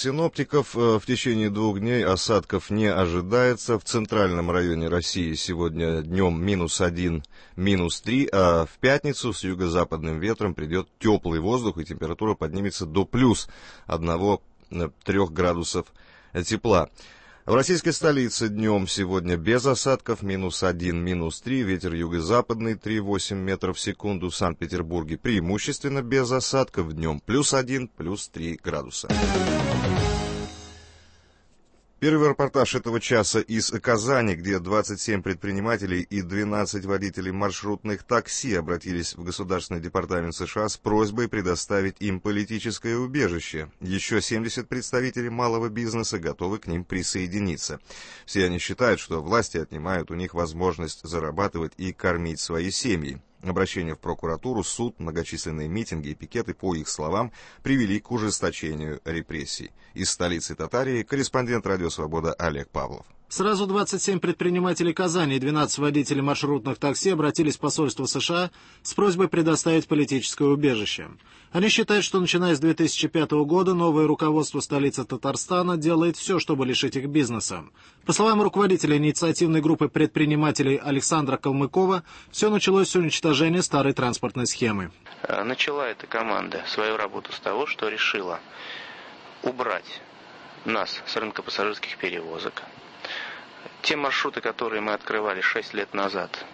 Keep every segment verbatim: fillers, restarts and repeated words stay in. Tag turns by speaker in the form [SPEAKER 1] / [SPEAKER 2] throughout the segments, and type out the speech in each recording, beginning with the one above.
[SPEAKER 1] синоптиков, в течение двух дней осадков не ожидается. В центральном районе России сегодня днем минус один, минус три, а в пятницу с юго-западным ветром придет теплый воздух, и температура поднимется до плюс одного-трех градусов тепла. В российской столице днем сегодня без осадков, минус один, минус три, ветер юго-западный три целых восемь десятых метров в секунду. В Санкт-Петербурге преимущественно без осадков, днем плюс один, плюс три градуса. Первый репортаж этого часа из Казани, где двадцать семь предпринимателей и двенадцать водителей маршрутных такси обратились в Государственный департамент США с просьбой предоставить им политическое убежище. Еще семьдесят представителей малого бизнеса готовы к ним присоединиться. Все они считают, что власти отнимают у них возможность зарабатывать и кормить свои семьи. Обращение в прокуратуру, суд, многочисленные митинги и пикеты, по их словам, привели к ужесточению репрессий. Из столицы Татарии корреспондент «Радио Свобода» Олег Павлов.
[SPEAKER 2] Сразу двадцать семь предпринимателей Казани и двенадцать водителей маршрутных такси обратились в посольство США с просьбой предоставить политическое убежище. Они считают, что начиная с две тысячи пятого года новое руководство столицы Татарстана делает все, чтобы лишить их бизнеса. По словам руководителя инициативной группы предпринимателей Александра Калмыкова, все началось с уничтожения старой транспортной схемы.
[SPEAKER 3] Начала эта команда свою работу с того, что решила убрать нас с рынка пассажирских перевозок. Те маршруты, которые мы открывали шесть лет назад,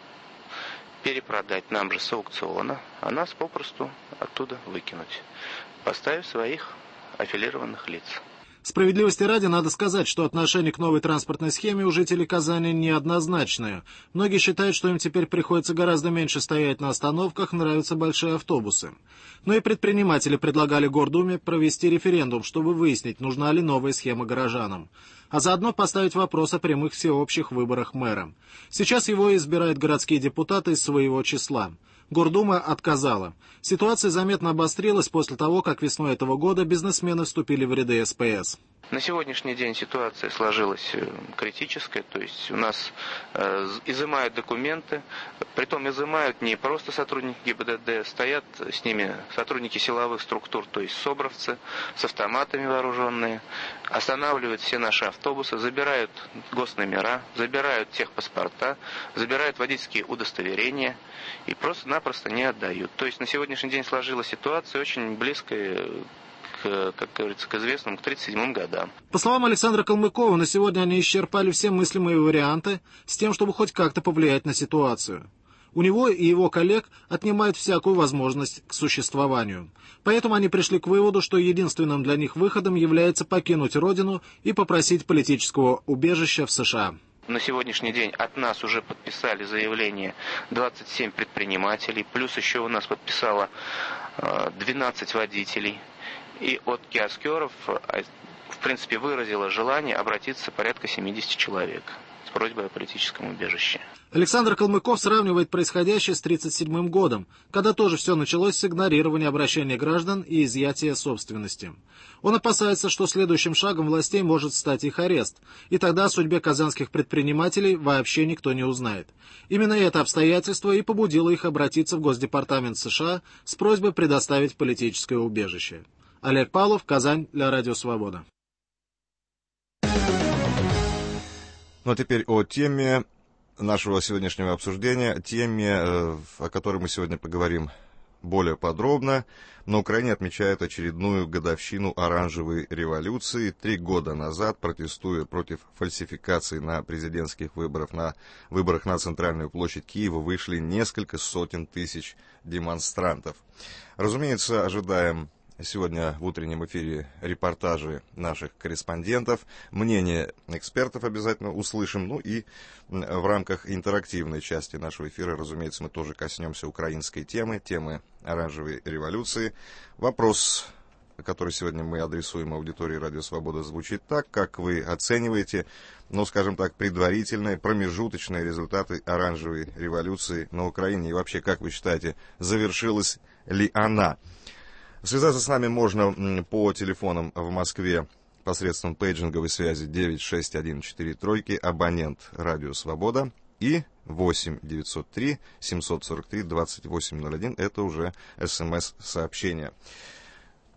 [SPEAKER 3] перепродать нам же с аукциона, а нас попросту оттуда выкинуть, поставив своих аффилированных лиц.
[SPEAKER 2] Справедливости ради надо сказать, что отношение к новой транспортной схеме у жителей Казани неоднозначное. Многие считают, что им теперь приходится гораздо меньше стоять на остановках, нравятся большие автобусы. Но и предприниматели предлагали Гордуме провести референдум, чтобы выяснить, нужна ли новая схема горожанам. А заодно поставить вопрос о прямых всеобщих выборах мэра. Сейчас его избирают городские депутаты из своего числа. Гордума отказала. Ситуация заметно обострилась после того, как весной этого года бизнесмены вступили в ряды эс пэ эс.
[SPEAKER 3] На сегодняшний день ситуация сложилась критическая, то есть у нас э, изымают документы, притом изымают не просто сотрудники гэ и бэ дэ дэ, стоят с ними сотрудники силовых структур, то есть собровцы с автоматами вооруженные, останавливают все наши автобусы, забирают госномера, забирают техпаспорта, забирают водительские удостоверения и просто-напросто не отдают. То есть на сегодняшний день сложилась ситуация очень близкая к, как говорится, к известным, к тридцать седьмым годам.
[SPEAKER 2] По словам Александра Калмыкова, на сегодня они исчерпали все мыслимые варианты с тем, чтобы хоть как-то повлиять на ситуацию. У него и его коллег отнимают всякую возможность к существованию. Поэтому они пришли к выводу, что единственным для них выходом является покинуть родину и попросить политического убежища в США.
[SPEAKER 3] На сегодняшний день от нас уже подписали заявление двадцать семь предпринимателей, плюс еще у нас подписало двенадцать водителей. И от киоскеров, в принципе, выразило желание обратиться порядка семьдесят человек с просьбой о политическом убежище.
[SPEAKER 2] Александр Калмыков сравнивает происходящее с тридцать седьмым годом, когда тоже все началось с игнорирования обращения граждан и изъятия собственности. Он опасается, что следующим шагом властей может стать их арест, и тогда о судьбе казанских предпринимателей вообще никто не узнает. Именно это обстоятельство и побудило их обратиться в Госдепартамент США с просьбой предоставить политическое убежище. Олег Павлов, Казань, для Радио Свобода.
[SPEAKER 1] Ну а теперь о теме нашего сегодняшнего обсуждения, теме, о которой мы сегодня поговорим более подробно. На Украине отмечают очередную годовщину оранжевой революции. Три года назад, протестуя против фальсификации на президентских выборах на, выборах на Центральную площадь Киева, вышли несколько сотен тысяч демонстрантов. Разумеется, ожидаем сегодня в утреннем эфире репортажи наших корреспондентов, мнения экспертов обязательно услышим, ну и в рамках интерактивной части нашего эфира, разумеется, мы тоже коснемся украинской темы, темы оранжевой революции. Вопрос, который сегодня мы адресуем аудитории Радио Свобода, звучит так: как вы оцениваете, ну, скажем так, предварительные, промежуточные результаты оранжевой революции на Украине, и вообще, как вы считаете, завершилась ли она? Связаться с нами можно по телефонам в Москве посредством пейджинговой связи девять шесть один четыре тройки, абонент Радио Свобода, и восемь девятьсот три семьсот сорок три двадцать восемь ноль один, это уже смс-сообщение.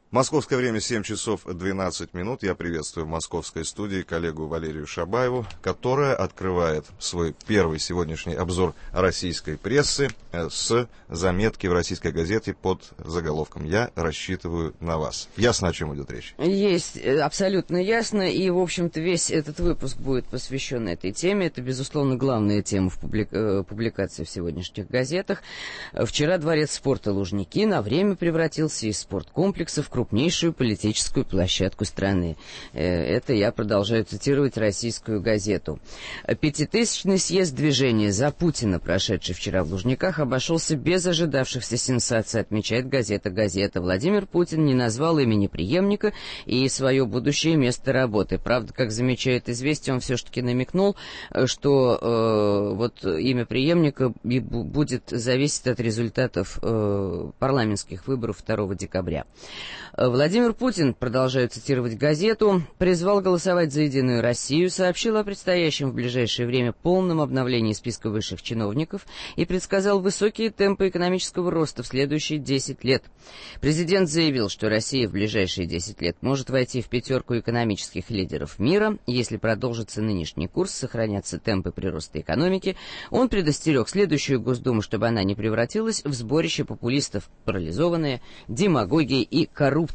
[SPEAKER 1] Московское время семь часов двенадцать минут. Я приветствую в московской студии коллегу Валерию Шабаеву, которая открывает свой первый сегодняшний обзор российской прессы с заметки в российской газете под заголовком «Я рассчитываю на вас». Ясно, о чем идет речь?
[SPEAKER 4] Есть, абсолютно ясно. И, в общем-то, весь этот выпуск будет посвящен этой теме. Это, безусловно, главная тема в публика... публикации в сегодняшних газетах. Вчера дворец спорта Лужники на время превратился из спорткомплекса в крупнейшую политическую площадку страны. Это я продолжаю цитировать российскую газету. Пятитысячный съезд движения «За Путина», прошедший вчера в Лужниках, обошелся без ожидавшихся сенсаций, отмечает газета «Газета». Владимир Путин не назвал имени преемника и свое будущее место работы. Правда, как замечает «Известия», он все-таки намекнул, что э, вот имя преемника будет зависеть от результатов э, парламентских выборов второго декабря. Владимир Путин, продолжаю цитировать газету, призвал голосовать за «Единую Россию», сообщил о предстоящем в ближайшее время полном обновлении списка высших чиновников и предсказал высокие темпы экономического роста в следующие десять лет. Президент заявил, что Россия в ближайшие десять лет может войти в пятерку экономических лидеров мира, если продолжится нынешний курс, сохранятся темпы прироста экономики. Он предостерег следующую Госдуму, чтобы она не превратилась в сборище популистов, парализованное демагогией и коррупцией.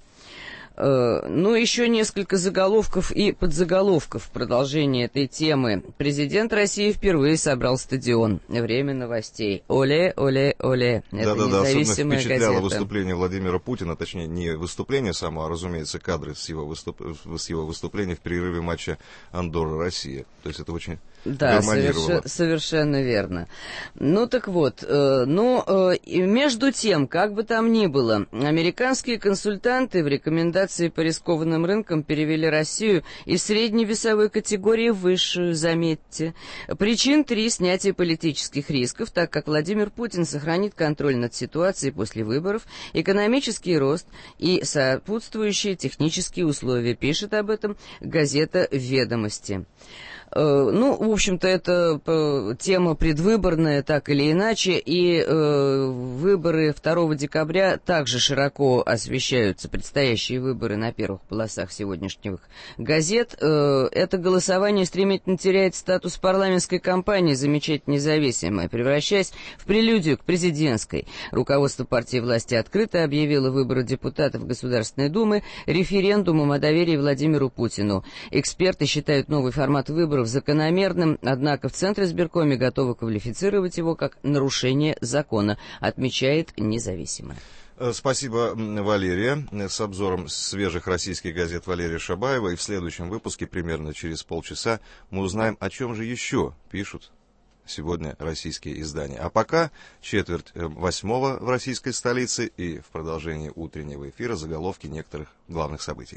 [SPEAKER 4] Ну, еще несколько заголовков и подзаголовков в продолжение этой темы. Президент России впервые собрал стадион. Время новостей. Оле, оле, оле. Это
[SPEAKER 1] Да-да-да,
[SPEAKER 4] независимая
[SPEAKER 1] особенно впечатляло
[SPEAKER 4] газета.
[SPEAKER 1] выступление Владимира Путина, точнее, не выступление само, а, разумеется, кадры с его, выступ... с его выступления в перерыве матча Андорра-Россия. То есть это очень...
[SPEAKER 4] Да, соверш... совершенно верно. Ну так вот, э, ну, э, между тем, как бы там ни было, американские консультанты в рекомендации по рискованным рынкам перевели Россию из средней весовой категории в высшую, заметьте. Причин три: снятие политических рисков, так как Владимир Путин сохранит контроль над ситуацией после выборов, экономический рост и сопутствующие технические условия, пишет об этом газета «Ведомости». Ну, в общем-то, это тема предвыборная, так или иначе, и э, выборы второго декабря также широко освещаются, предстоящие выборы на первых полосах сегодняшних газет. Э, это голосование стремительно теряет статус парламентской кампании, замечает независимое, превращаясь в прелюдию к президентской. Руководство партии власти открыто объявило выборы депутатов Государственной Думы референдумом о доверии Владимиру Путину. Эксперты считают новый формат выборов закономерным, однако в Центре избиркоме готовы квалифицировать его как нарушение закона, отмечает независимое.
[SPEAKER 1] Спасибо, Валерия. С обзором свежих российских газет Валерия Шабаева. И в следующем выпуске, примерно через полчаса, мы узнаем, о чем же еще пишут сегодня российские издания. А пока четверть восьмого в российской столице и в продолжении утреннего эфира заголовки некоторых главных событий.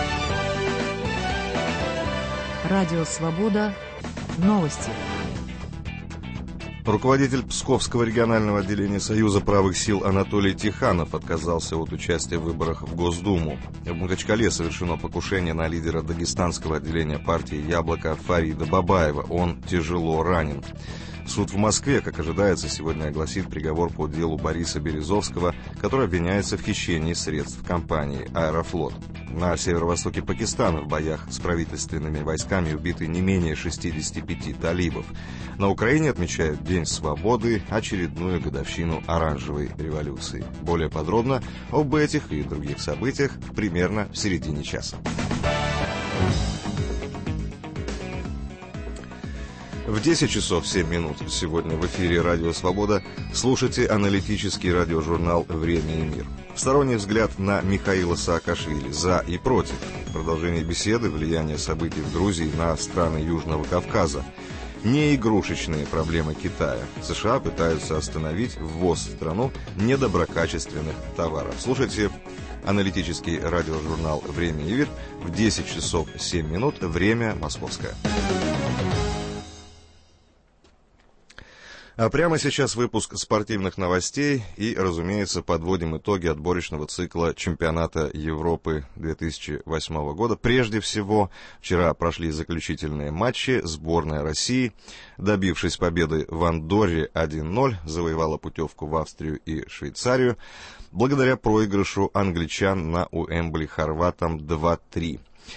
[SPEAKER 5] Радио «Свобода». Новости.
[SPEAKER 1] Руководитель Псковского регионального отделения Союза правых сил Анатолий Тиханов отказался от участия в выборах в Госдуму. В Махачкале совершено покушение на лидера дагестанского отделения партии «Яблоко» Фарида Бабаева. Он тяжело ранен. Суд в Москве, как ожидается, сегодня огласит приговор по делу Бориса Березовского, который обвиняется в хищении средств компании «Аэрофлот». На северо-востоке Пакистана в боях с правительственными войсками убиты не менее шестидесяти пяти талибов. На Украине отмечают День свободы, очередную годовщину оранжевой революции. Более подробно об этих и других событиях примерно в середине часа. В десять часов семь минут сегодня в эфире «Радио Свобода» слушайте аналитический радиожурнал «Время и мир». Сторонний взгляд на Михаила Саакашвили «За и против». Продолжение беседы «Влияние событий в Грузии на страны Южного Кавказа». Неигрушечные проблемы Китая. США пытаются остановить ввоз в страну недоброкачественных товаров. Слушайте аналитический радиожурнал «Время и мир» в десять часов семь минут, время московское. А прямо сейчас выпуск спортивных новостей и, разумеется, подводим итоги отборочного цикла чемпионата Европы две тысячи восьмого года. Прежде всего, вчера прошли заключительные матчи. Сборная России, добившись победы в Андорре один ноль, завоевала путевку в Австрию и Швейцарию благодаря проигрышу англичан на Уэмбли хорватам два три.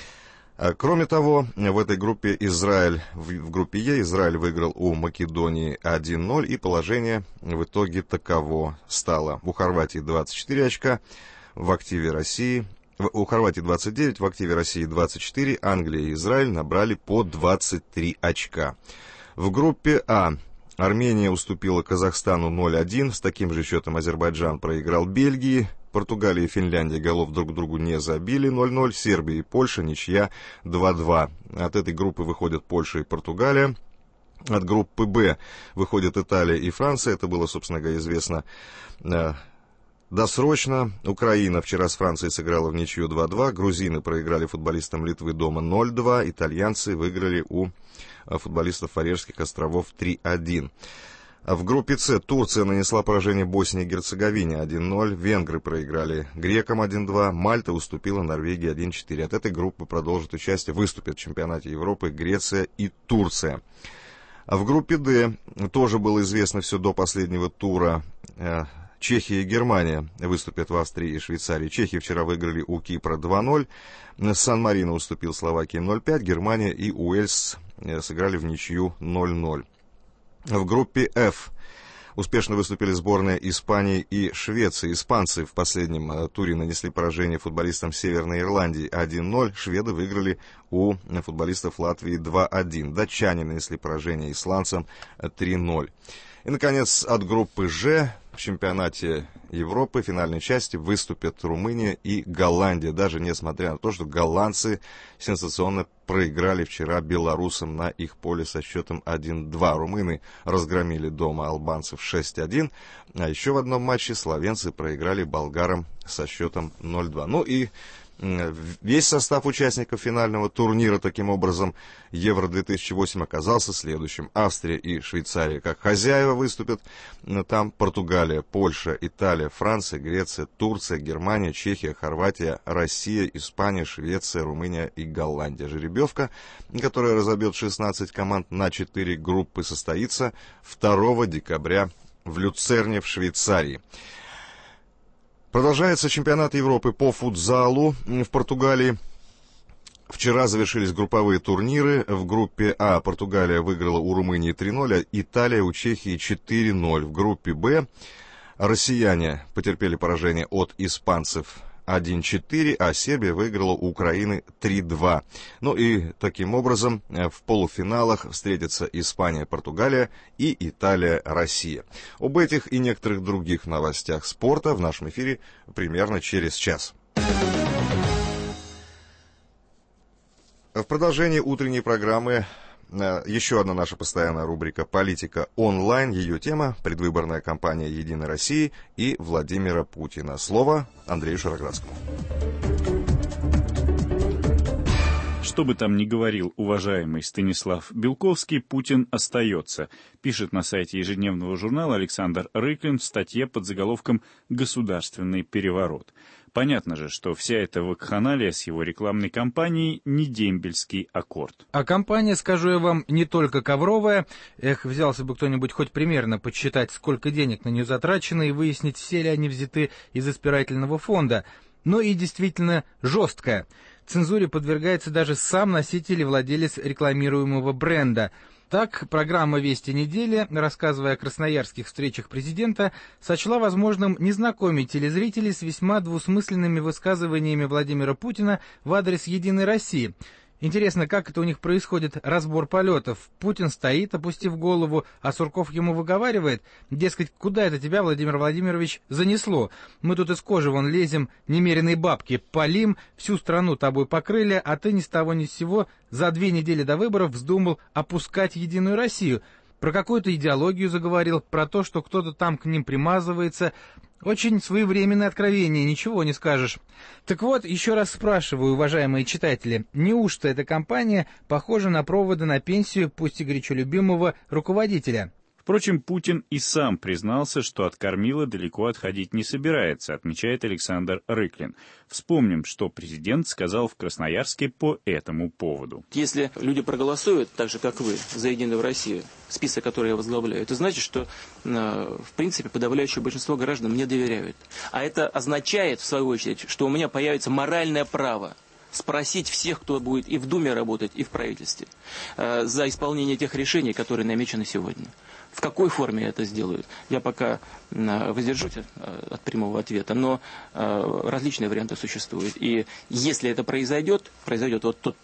[SPEAKER 1] Кроме того, в этой группе Израиль, в группе Е, Израиль выиграл у Македонии один ноль, и положение в итоге таково стало. У Хорватии двадцать четыре очка, в активе России, у Хорватии двадцать девять, в активе России двадцать четыре, Англия и Израиль набрали по двадцать три очка. В группе А Армения уступила Казахстану ноль один, с таким же счетом Азербайджан проиграл Бельгии. Португалия и Финляндия голов друг другу не забили, ноль ноль. Сербия и Польша ничья два два. От этой группы выходят Польша и Португалия. От группы Б выходят Италия и Франция. Это было, собственно говоря, известно э, досрочно. Украина вчера с Францией сыграла в ничью два два. Грузины проиграли футболистам Литвы дома ноль два. Итальянцы выиграли у футболистов Фарерских островов три один. В группе С Турция нанесла поражение Боснии и Герцеговине один ноль, венгры проиграли грекам один два, Мальта уступила Норвегии один четыре. От этой группы продолжат участие, выступят в чемпионате Европы Греция и Турция. А в группе Д тоже было известно все до последнего тура. Чехия и Германия выступят в Австрии и Швейцарии. Чехия вчера выиграли у Кипра два ноль, Сан-Марино уступил Словакии ноль пять, Германия и Уэльс сыграли в ничью ноль ноль. В группе F успешно выступили сборные Испании и Швеции. Испанцы в последнем туре нанесли поражение футболистам Северной Ирландии один ноль. Шведы выиграли у футболистов Латвии два один. Датчане нанесли поражение исландцам три ноль. И, наконец, от группы Ж в чемпионате Европы в финальной части выступят Румыния и Голландия, даже несмотря на то, что голландцы сенсационно проиграли вчера белорусам на их поле со счетом один два. Румыны разгромили дома албанцев шесть один, а еще в одном матче словенцы проиграли болгарам со счетом ноль два. Ну и весь состав участников финального турнира, таким образом, Евро две тысячи восемь оказался следующим. Австрия и Швейцария как хозяева выступят. Там Португалия, Польша, Италия, Франция, Греция, Турция, Германия, Чехия, Хорватия, Россия, Испания, Швеция, Румыния и Голландия. Жеребьевка, которая разобьет шестнадцать команд на четыре группы, состоится второго декабря в Люцерне в Швейцарии. Продолжается чемпионат Европы по футзалу в Португалии. Вчера завершились групповые турниры. В группе А Португалия выиграла у Румынии три ноль, а Италия у Чехии четыре ноль. В группе Б россияне потерпели поражение от испанцев один четыре, а Сербия выиграла у Украины три два. Ну и таким образом в полуфиналах встретятся Испания, Португалия и Италия, Россия. Об этих и некоторых других новостях спорта в нашем эфире примерно через час. В продолжении утренней программы еще одна наша постоянная рубрика «Политика онлайн». Ее тема – предвыборная кампания «Единой России» и Владимира Путина. Слово Андрею Шароградскому.
[SPEAKER 6] Что бы там ни говорил уважаемый Станислав Белковский, Путин остается, пишет на сайте ежедневного журнала Александр Рыклин в статье под заголовком «Государственный переворот». Понятно же, что вся эта вакханалия с его рекламной кампанией не дембельский аккорд.
[SPEAKER 7] А кампания, скажу я вам, не только ковровая. Эх, взялся бы кто-нибудь хоть примерно подсчитать, сколько денег на нее затрачено и выяснить, все ли они взяты из избирательного фонда. Но и действительно жесткая. Цензуре подвергается даже сам носитель и владелец рекламируемого бренда. Так, программа «Вести недели», рассказывая о красноярских встречах президента, сочла возможным не знакомить телезрителей с весьма двусмысленными высказываниями Владимира Путина в адрес «Единой России». Интересно, как это у них происходит разбор полетов. Путин стоит, опустив голову, а Сурков ему выговаривает, дескать, куда это тебя, Владимир Владимирович, занесло? Мы тут из кожи вон лезем, немеренные бабки палим, всю страну тобой покрыли, а ты ни с того ни с сего за две недели до выборов вздумал опускать Единую Россию. Про какую-то идеологию заговорил, про то, что кто-то там к ним примазывается. Очень своевременное откровение, ничего не скажешь. Так вот, еще раз спрашиваю, уважаемые читатели, неужто эта кампания похожа на проводы на пенсию, пусть и горячо любимого, руководителя?
[SPEAKER 6] Впрочем, Путин и сам признался, что от Кормила далеко отходить не собирается, отмечает Александр Рыклин. Вспомним, что президент сказал в Красноярске по этому поводу.
[SPEAKER 8] Если люди проголосуют, так же как вы, за «Единую Россию», список, который я возглавляю, это значит, что, в принципе, подавляющее большинство граждан мне доверяют. А это означает, в свою очередь, что у меня появится моральное право спросить всех, кто будет и в Думе работать, и в правительстве, за исполнение тех решений, которые намечены сегодня. В какой форме это сделают, я пока воздержусь от прямого ответа, но различные варианты существуют. И если это произойдет, произойдет вот тот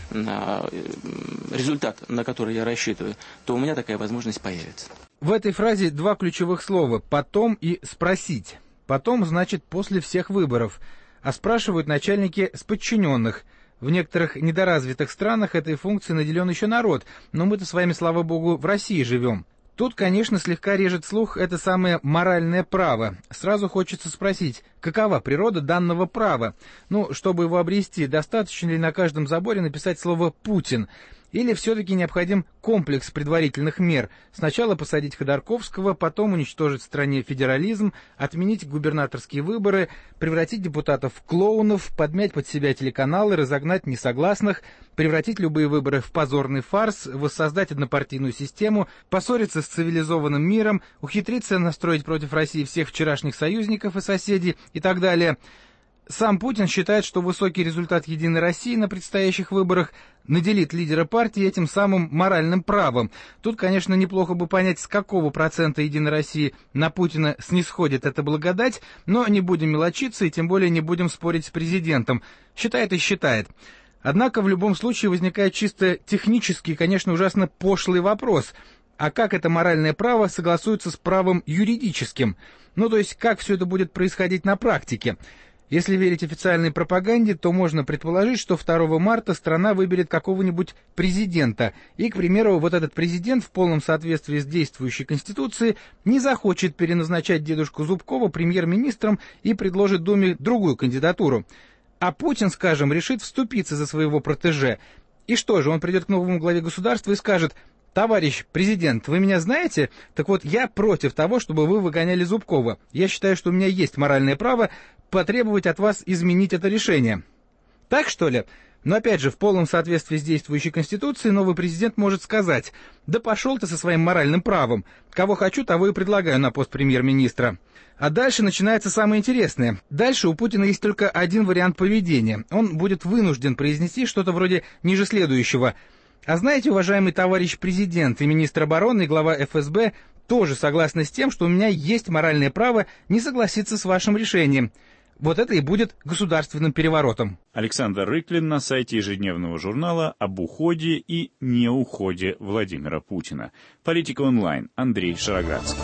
[SPEAKER 8] результат, на который я рассчитываю, то у меня такая возможность появится.
[SPEAKER 7] В этой фразе два ключевых слова «потом» и «спросить». «Потом» значит «после всех выборов», а спрашивают начальники с подчиненных. В некоторых недоразвитых странах этой функцией наделен еще народ, но мы-то с вами, слава богу, в России живем. Тут, конечно, слегка режет слух это самое моральное право. Сразу хочется спросить, какова природа данного права? Ну, чтобы его обрести, достаточно ли на каждом заборе написать слово «Путин»? Или все-таки необходим комплекс предварительных мер? Сначала посадить Ходорковского, потом уничтожить в стране федерализм, отменить губернаторские выборы, превратить депутатов в клоунов, подмять под себя телеканалы, разогнать несогласных, превратить любые выборы в позорный фарс, воссоздать однопартийную систему, поссориться с цивилизованным миром, ухитриться настроить против России всех вчерашних союзников и соседей и так далее. Сам Путин считает, что высокий результат «Единой России» на предстоящих выборах наделит лидера партии этим самым моральным правом. Тут, конечно, неплохо бы понять, с какого процента «Единой России» на Путина снисходит эта благодать, но не будем мелочиться и тем более не будем спорить с президентом. Считает и считает. Однако в любом случае возникает чисто технический, конечно, ужасно пошлый вопрос. А как это моральное право согласуется с правом юридическим? Ну, то есть, как все это будет происходить на практике? Если верить официальной пропаганде, то можно предположить, что второго марта страна выберет какого-нибудь президента. И, к примеру, вот этот президент в полном соответствии с действующей Конституцией не захочет переназначать дедушку Зубкова премьер-министром и предложит Думе другую кандидатуру. А Путин, скажем, решит вступиться за своего протеже. И что же, он придет к новому главе государства и скажет: «Товарищ президент, вы меня знаете? Так вот, я против того, чтобы вы выгоняли Зубкова. Я считаю, что у меня есть моральное право потребовать от вас изменить это решение». Так, что ли? Но опять же, в полном соответствии с действующей Конституцией новый президент может сказать: «Да пошел ты со своим моральным правом. Кого хочу, того и предлагаю на пост премьер-министра». А дальше начинается самое интересное. Дальше у Путина есть только один вариант поведения. Он будет вынужден произнести что-то вроде ниже следующего: «А знаете, уважаемый товарищ президент и министр обороны, и глава эф эс бэ тоже согласны с тем, что у меня есть моральное право не согласиться с вашим решением». Вот это и будет государственным переворотом.
[SPEAKER 6] Александр Рыклин на сайте ежедневного журнала об уходе и неуходе Владимира Путина. Политика онлайн. Андрей Шароградский.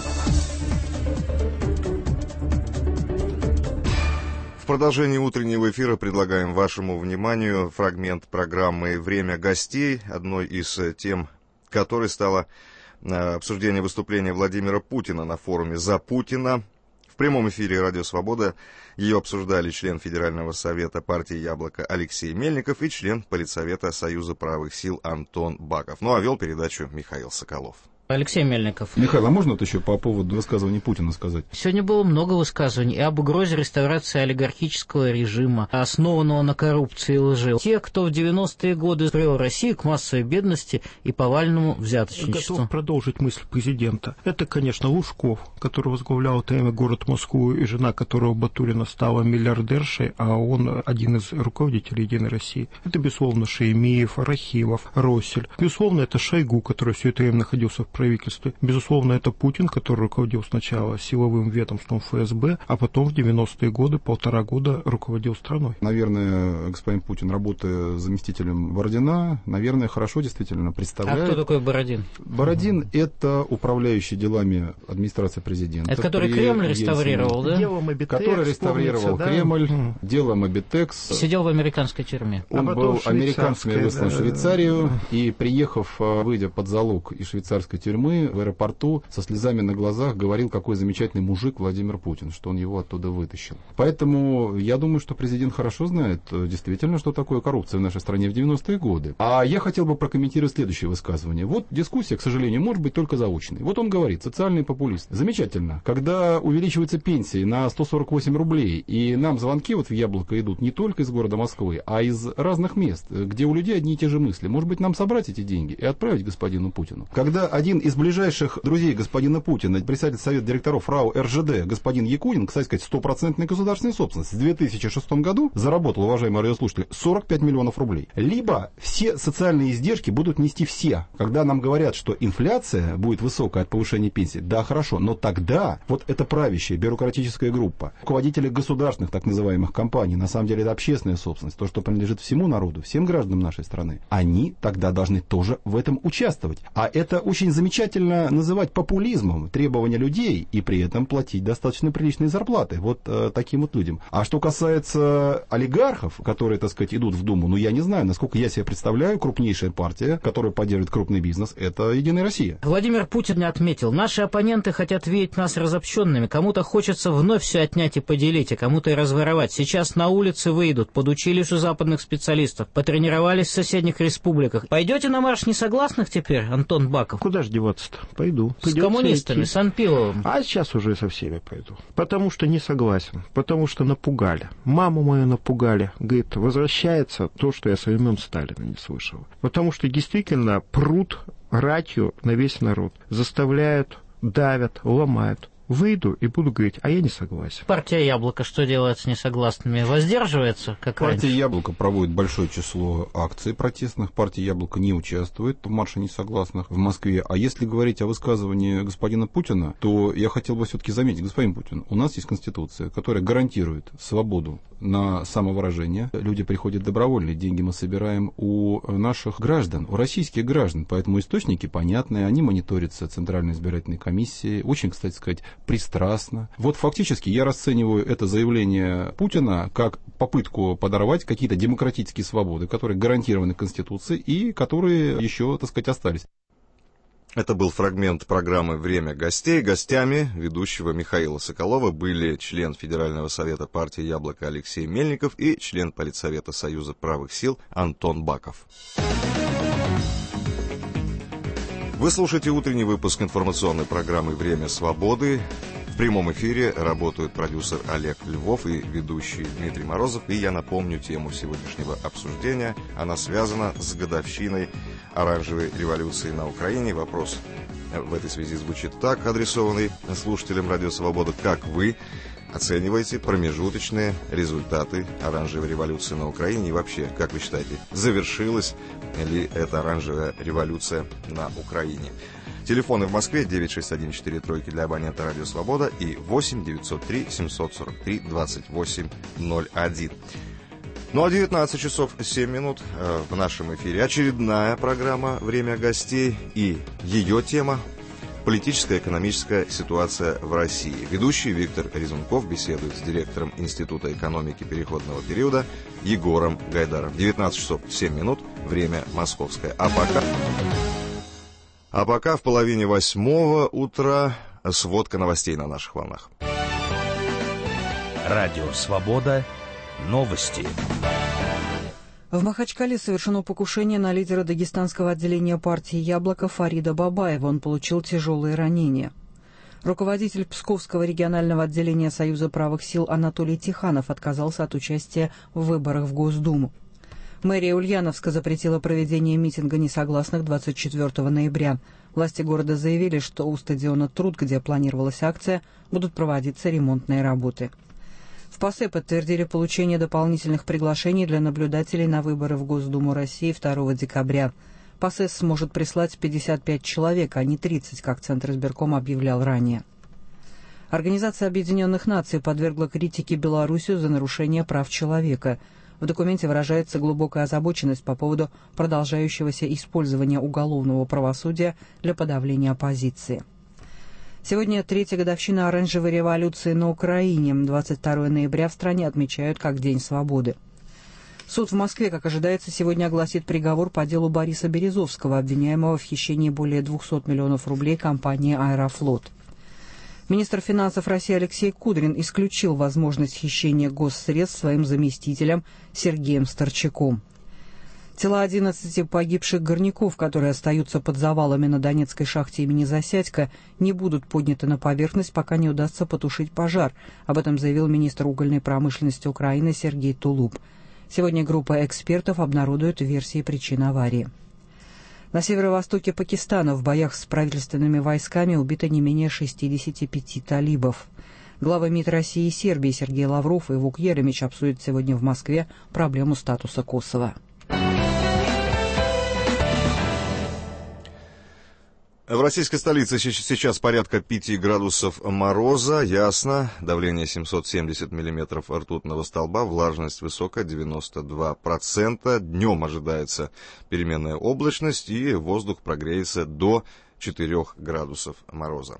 [SPEAKER 1] В продолжении утреннего эфира предлагаем вашему вниманию фрагмент программы «Время гостей», одной из тем, которой стало обсуждение выступления Владимира Путина на форуме «За Путина». В прямом эфире «Радио Свобода» ее обсуждали член Федерального совета партии «Яблоко» Алексей Мельников и член Политсовета Союза правых сил Антон Баков. Ну а вел передачу Михаил Соколов.
[SPEAKER 9] Алексей Мельников.
[SPEAKER 10] Михаил, а можно вот еще по поводу высказываний Путина сказать?
[SPEAKER 9] Сегодня было много высказываний и об угрозе реставрации олигархического режима, основанного на коррупции и лжи. Те, кто в девяностые годы привел Россию к массовой бедности и повальному взяточничеству.
[SPEAKER 11] Готов продолжить мысль президента. Это, конечно, Лужков, который возглавлял в то время город Москву, и жена которого Батурина стала миллиардершей, а он один из руководителей «Единой России». Это, безусловно, Шеремиев, Рахилов, Россель. Безусловно, это Шойгу, который все это время находился в правительстве. Безусловно, это Путин, который руководил сначала силовым ведомством эф эс бэ, а потом в девяностые годы, полтора года руководил страной.
[SPEAKER 10] Наверное, господин Путин, работая заместителем Бородина, наверное, хорошо действительно представляет.
[SPEAKER 9] А кто такой Бородин?
[SPEAKER 10] Бородин угу. — это управляющий делами администрации президента.
[SPEAKER 9] Это который Кремль реставрировал, да?
[SPEAKER 11] Делом Обитекс,
[SPEAKER 10] который реставрировал
[SPEAKER 11] да?
[SPEAKER 10] Кремль, угу. делом Обитекс.
[SPEAKER 9] Сидел в американской тюрьме.
[SPEAKER 10] Он а был американцем, выслан в Швейцарию, да. и приехав, выйдя под залог из швейцарской тюрьмы в аэропорту со слезами на глазах говорил, какой замечательный мужик Владимир Путин, что он его оттуда вытащил. Поэтому я думаю, что президент хорошо знает действительно, что такое коррупция в нашей стране в девяностые годы. А я хотел бы прокомментировать следующее высказывание. Вот дискуссия, к сожалению, может быть только заочной. Вот он говорит, социальный популист. Замечательно. Когда увеличиваются пенсии на сто сорок восемь рублей, и нам звонки вот в Яблоко идут не только из города Москвы, а из разных мест, где у людей одни и те же мысли. Может быть, нам собрать эти деньги и отправить господину Путину? Когда один из ближайших друзей господина Путина, председатель совета директоров РАО эр жэ дэ, господин Якунин, кстати сказать, стопроцентная государственная собственность, в две тысячи шестом году заработал, уважаемые радиослушатели, сорок пять миллионов рублей. Либо все социальные издержки будут нести все. Когда нам говорят, что инфляция будет высокая от повышения пенсий, да, хорошо, но тогда вот эта правящая бюрократическая группа, руководители государственных так называемых компаний, на самом деле это общественная собственность, то, что принадлежит всему народу, всем гражданам нашей страны, они тогда должны тоже в этом участвовать. А это очень замечательно называть популизмом, требования людей и при этом платить достаточно приличные зарплаты вот э, таким вот людям. А что касается олигархов, которые, так сказать, идут в Думу, ну я не знаю, насколько я себе представляю, крупнейшая партия, которая поддерживает крупный бизнес, это Единая Россия.
[SPEAKER 9] Владимир Путин отметил, наши оппоненты хотят видеть нас разобщенными, кому-то хочется вновь все отнять и поделить, а кому-то и разворовать. Сейчас на улицы выйдут, подучились у западных специалистов, потренировались в соседних республиках. Пойдете на марш несогласных теперь, Антон Баков?
[SPEAKER 11] Куда ж деваться-то? Пойду.
[SPEAKER 9] С Придется коммунистами, идти. С Анпиловым.
[SPEAKER 11] А сейчас уже со всеми пойду. Потому что не согласен, потому что напугали. Маму мою напугали. Говорит, возвращается то, что я со времен Сталина не слышал. Потому что действительно прут ратью на весь народ. Заставляют, давят, ломают. Выйду и буду говорить, а я не согласен.
[SPEAKER 9] Партия «Яблоко» что делает с несогласными? Воздерживается, как
[SPEAKER 10] Партия
[SPEAKER 9] раньше?
[SPEAKER 10] «Яблоко» проводит большое число акций протестных. Партия «Яблоко» не участвует в марше несогласных в Москве. А если говорить о высказывании господина Путина, то я хотел бы все-таки заметить, господин Путин, у нас есть Конституция, которая гарантирует свободу на самовыражение. Люди приходят добровольно, деньги мы собираем у наших граждан, у российских граждан. Поэтому источники понятные, они мониторятся Центральной избирательной комиссией. Очень, кстати сказать, пристрастно. Вот фактически я расцениваю это заявление Путина как попытку подорвать какие-то демократические свободы, которые гарантированы Конституцией и которые еще, так сказать, остались.
[SPEAKER 1] Это был фрагмент программы «Время гостей». Гостями ведущего Михаила Соколова были член Федерального совета партии «Яблоко» Алексей Мельников и член Политсовета Союза правых сил Антон Баков. Вы слушаете утренний выпуск информационной программы «Время свободы». В прямом эфире работают продюсер Олег Львов и ведущий Дмитрий Морозов. И я напомню тему сегодняшнего обсуждения. Она связана с годовщиной оранжевой революции на Украине. Вопрос в этой связи звучит так, адресованный слушателям «Радио Свобода». Как вы оцениваете промежуточные результаты оранжевой революции на Украине? И вообще, как вы считаете, завершилась ли эта оранжевая революция на Украине? Телефоны в Москве девять шесть один четыре тройки для абонента «Радио Свобода» и восемь девятьсот три семьсот сорок три двадцать восемь ноль один. Ну а девятнадцать часов семь минут э, в нашем эфире очередная программа «Время гостей» и ее тема — политическая и экономическая ситуация в России. Ведущий Виктор Резунков беседует с директором Института экономики переходного периода Егором Гайдаром. девятнадцать часов семь минут, время московское. А пока... А пока в половине восьмого утра сводка новостей на наших волнах.
[SPEAKER 12] Радио «Свобода». Новости.
[SPEAKER 5] В Махачкале совершено покушение на лидера дагестанского отделения партии «Яблоко» Фарида Бабаева. Он получил тяжелые ранения. Руководитель Псковского регионального отделения Союза правых сил Анатолий Тиханов отказался от участия в выборах в Госдуму. Мэрия Ульяновска запретила проведение митинга несогласных двадцать четвёртого ноября. Власти города заявили, что у стадиона «Труд», где планировалась акция, будут проводиться ремонтные работы. В ПАСЕ подтвердили получение дополнительных приглашений для наблюдателей на выборы в Госдуму России второго декабря. ПАСЕ сможет прислать пятьдесят пять человек, а не тридцать, как Центр избирком объявлял ранее. Организация Объединенных Наций подвергла критике Белоруссию за нарушение прав человека. В документе выражается глубокая озабоченность по поводу продолжающегося использования уголовного правосудия для подавления оппозиции. Сегодня третья годовщина оранжевой революции на Украине. двадцать второго ноября в стране отмечают как День свободы. Суд в Москве, как ожидается, сегодня огласит приговор по делу Бориса Березовского, обвиняемого в хищении более двухсот миллионов рублей компании «Аэрофлот». Министр финансов России Алексей Кудрин исключил возможность хищения госсредств своим заместителем Сергеем Старчаком. Тела одиннадцати погибших горняков, которые остаются под завалами на Донецкой шахте имени Засядько, не будут подняты на поверхность, пока не удастся потушить пожар. Об этом заявил министр угольной промышленности Украины Сергей Тулуб. Сегодня группа экспертов обнародует версии причин аварии. На северо-востоке Пакистана в боях с правительственными войсками убито не менее шестидесяти пяти талибов. Главы МИД России и Сербии Сергей Лавров и Вук Еремич обсудят сегодня в Москве проблему статуса Косово.
[SPEAKER 1] В российской столице сейчас порядка пяти градусов мороза, ясно, давление семьсот семьдесят миллиметров ртутного столба, влажность высокая, девяносто два процента. Днем ожидается переменная облачность и воздух прогреется до четырёх градусов мороза.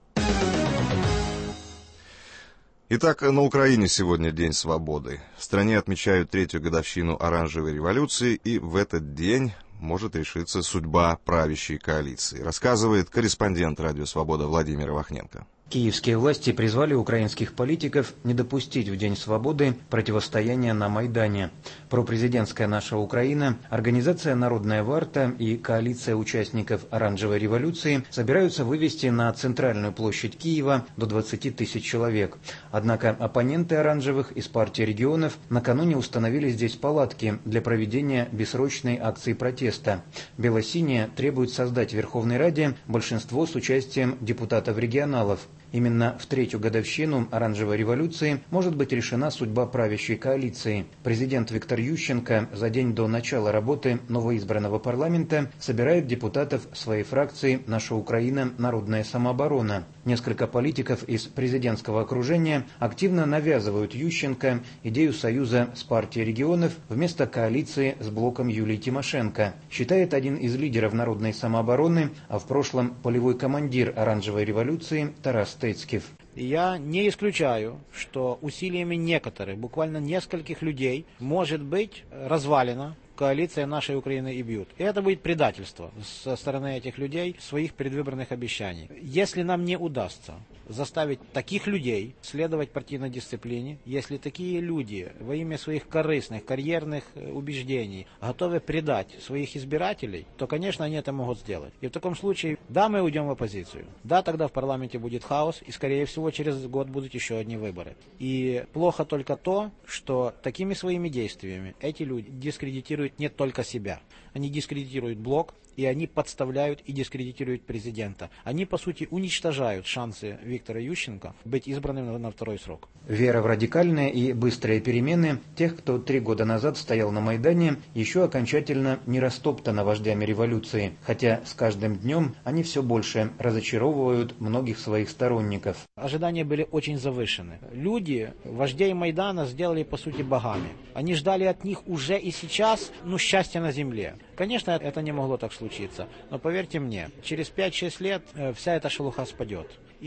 [SPEAKER 1] Итак, на Украине сегодня День свободы. В стране отмечают третью годовщину Оранжевой революции, и в этот день может решиться судьба правящей коалиции, рассказывает корреспондент «Радио Свобода» Владимир Ивахненко.
[SPEAKER 13] Киевские власти призвали украинских политиков не допустить в День свободы противостояния на Майдане. Пропрезидентская «Наша Украина», Организация «Народная варта» и коалиция участников Оранжевой революции собираются вывести на центральную площадь Киева до двадцати тысяч человек. Однако оппоненты оранжевых из партии регионов накануне установили здесь палатки для проведения бессрочной акции протеста. Белосиние требует создать в Верховной Раде большинство с участием депутатов-регионалов. Именно в третью годовщину Оранжевой революции может быть решена судьба правящей коалиции. Президент Виктор Ющенко за день до начала работы новоизбранного парламента собирает депутатов своей фракции «Наша Украина. Народная самооборона». Несколько политиков из президентского окружения активно навязывают Ющенко идею союза с партией регионов вместо коалиции с блоком Юлии Тимошенко, считает один из лидеров народной самообороны, а в прошлом полевой командир Оранжевой революции Тарас Стецкив.
[SPEAKER 14] Я не исключаю, что усилиями некоторых, буквально нескольких людей, может быть развалена коалиция «Нашей Украины» и «Бьют». И это будет предательство со стороны этих людей своих предвыборных обещаний. Если нам не удастся заставить таких людей следовать партийной дисциплине, если такие люди во имя своих корыстных, карьерных убеждений готовы предать своих избирателей, то, конечно, они это могут сделать. И в таком случае, да, мы уйдем в оппозицию. Да, тогда в парламенте будет хаос, и, скорее всего, через год будут еще одни выборы. И плохо только то, что такими своими действиями эти люди дискредитируют не только себя. Они дискредитируют блок, и они подставляют и дискредитируют президента. Они, по сути, уничтожают шансы Виктора Ющенко быть избранным на второй срок.
[SPEAKER 13] Вера в радикальные и быстрые перемены тех, кто три года назад стоял на Майдане, еще окончательно не растоптана вождями революции, хотя с каждым днем они все больше разочаровывают многих своих сторонников.
[SPEAKER 14] Ожидания были очень завышены. Люди, вождей Майдана, сделали, по сути, богами. Они ждали от них уже и сейчас, ну, счастья на земле. Конечно, это не могло так случиться, но поверьте мне, через пять-шесть лет вся эта шелуха спадет.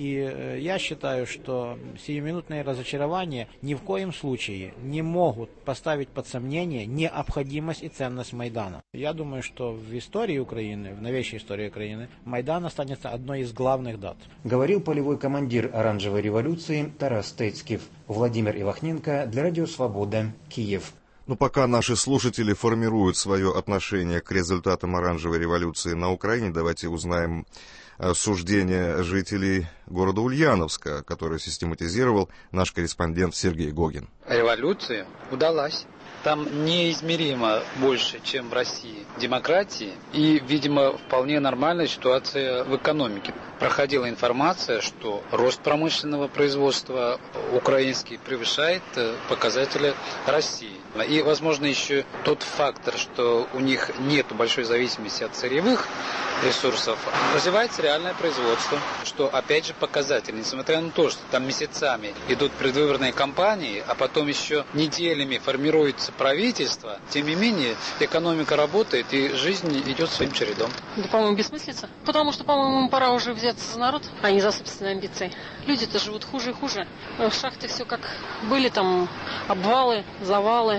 [SPEAKER 14] И я считаю, что сиюминутные разочарования ни в коем случае не могут поставить под сомнение необходимость и ценность Майдана. Я думаю, что в истории Украины, в новейшей истории Украины, Майдан останется одной из главных дат.
[SPEAKER 13] Говорил полевой командир Оранжевой революции Тарас Стецкив. Владимир Ивахненко для Радио Свобода, Киев.
[SPEAKER 1] Но пока наши слушатели формируют свое отношение к результатам Оранжевой революции на Украине, давайте узнаем суждение жителей города Ульяновска, которое систематизировал наш корреспондент Сергей Гогин.
[SPEAKER 15] Революция удалась. Там неизмеримо больше, чем в России, демократии и, видимо, вполне нормальная ситуация в экономике. Проходила информация, что рост промышленного производства украинский превышает показатели России. И, возможно, еще тот фактор, что у них нет большой зависимости от сырьевых ресурсов, развивается реальное производство, что, опять же, показатель. Несмотря на то, что там месяцами идут предвыборные кампании, а потом еще неделями формируется правительство, тем не менее, экономика работает и жизнь идет своим чередом.
[SPEAKER 16] Да, по-моему, бессмыслица. Потому что, по-моему, пора уже взяться за народ, а не за собственные амбиции. Люди-то живут хуже и хуже. В шахте все как были, там обвалы, завалы,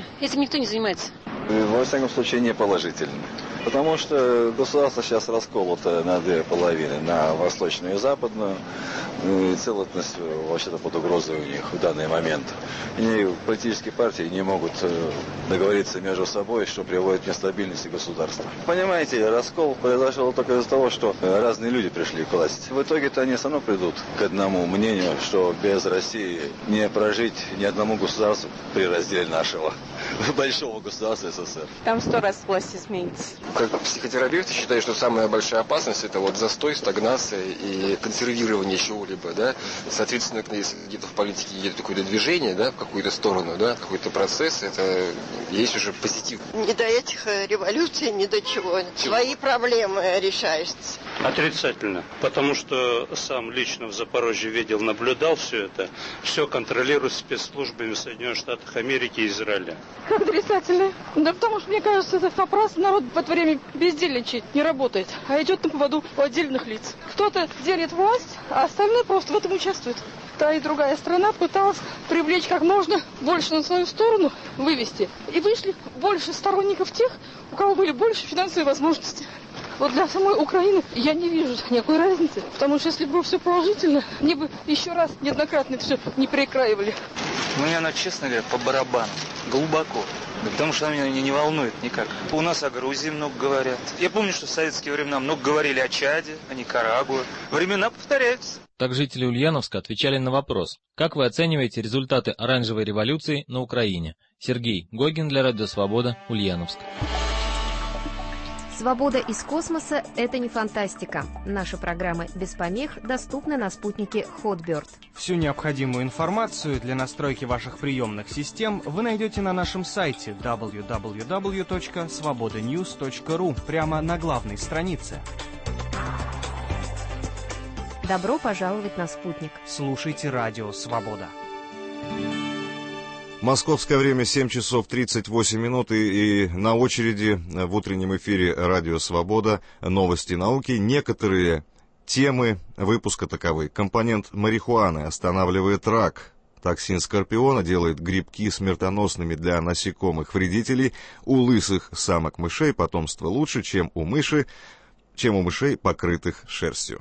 [SPEAKER 16] Этим никто не занимается.
[SPEAKER 17] Во всяком случае, не положительно. Потому что государство сейчас расколото на две половины, на восточную и западную. И целостность вообще-то под угрозой у них в данный момент. И политические партии не могут договориться между собой, что приводит к нестабильности государства. Понимаете, раскол произошел только из-за того, что разные люди пришли к власти. В итоге-то они все равно придут к одному мнению, что без России не прожить ни одному государству при разделе нашего большого государства СССР.
[SPEAKER 18] Там сто раз власти сменится.
[SPEAKER 19] Как психотерапевт считаю, что самая большая опасность — это вот застой, стагнация и консервирование чего-либо, да. Соответственно, если где-то в политике идет какое-то движение, да, в какую-то сторону, да, какой-то процесс, это есть уже позитив.
[SPEAKER 20] Не до этих революций, ни до чего. чего. Свои проблемы решаются.
[SPEAKER 21] Отрицательно, потому что сам лично в Запорожье видел, наблюдал все это. Все контролирует спецслужбами Соединенных Штатов Америки и Израиля.
[SPEAKER 22] Отрицательно. Да потому что, мне кажется, это напрасно народ в это время бездельничает, не работает, а идет на поводу у отдельных лиц. Кто-то делит власть, а остальные просто в этом участвуют. Та и другая страна пыталась привлечь как можно больше на свою сторону, вывести. И вышли больше сторонников тех, у кого были больше финансовые возможности. Вот для самой Украины я не вижу никакой разницы, потому что если бы было все положительно, мне бы еще раз неоднократно все не перекраивали.
[SPEAKER 23] Мне она, честно говоря, по барабану, глубоко. Да потому что она меня не, не волнует никак. У нас о Грузии много говорят. Я помню, что в советские времена много говорили о Чаде, о Никарагуа. Времена повторяются.
[SPEAKER 24] Так жители Ульяновска отвечали на вопрос: как вы оцениваете результаты оранжевой революции на Украине? Сергей Гогин для Радио Свобода, Ульяновск.
[SPEAKER 25] Свобода из космоса – это не фантастика. Наши программы без помех доступны на спутнике Hotbird.
[SPEAKER 26] Всю необходимую информацию для настройки ваших приемных систем вы найдете на нашем сайте дабл ю дабл ю дабл ю точка свобода ньюс точка ру прямо на главной странице.
[SPEAKER 25] Добро пожаловать на спутник.
[SPEAKER 26] Слушайте Радио Свобода.
[SPEAKER 1] Московское время семь часов тридцать восемь минут, и, и на очереди в утреннем эфире Радио Свобода новости науки. Некоторые темы выпуска таковы. Компонент марихуаны останавливает рак. Токсин скорпиона делает грибки смертоносными для насекомых-вредителей. У лысых самок-мышей потомство лучше, чем у мыши, чем у мышей, покрытых шерстью.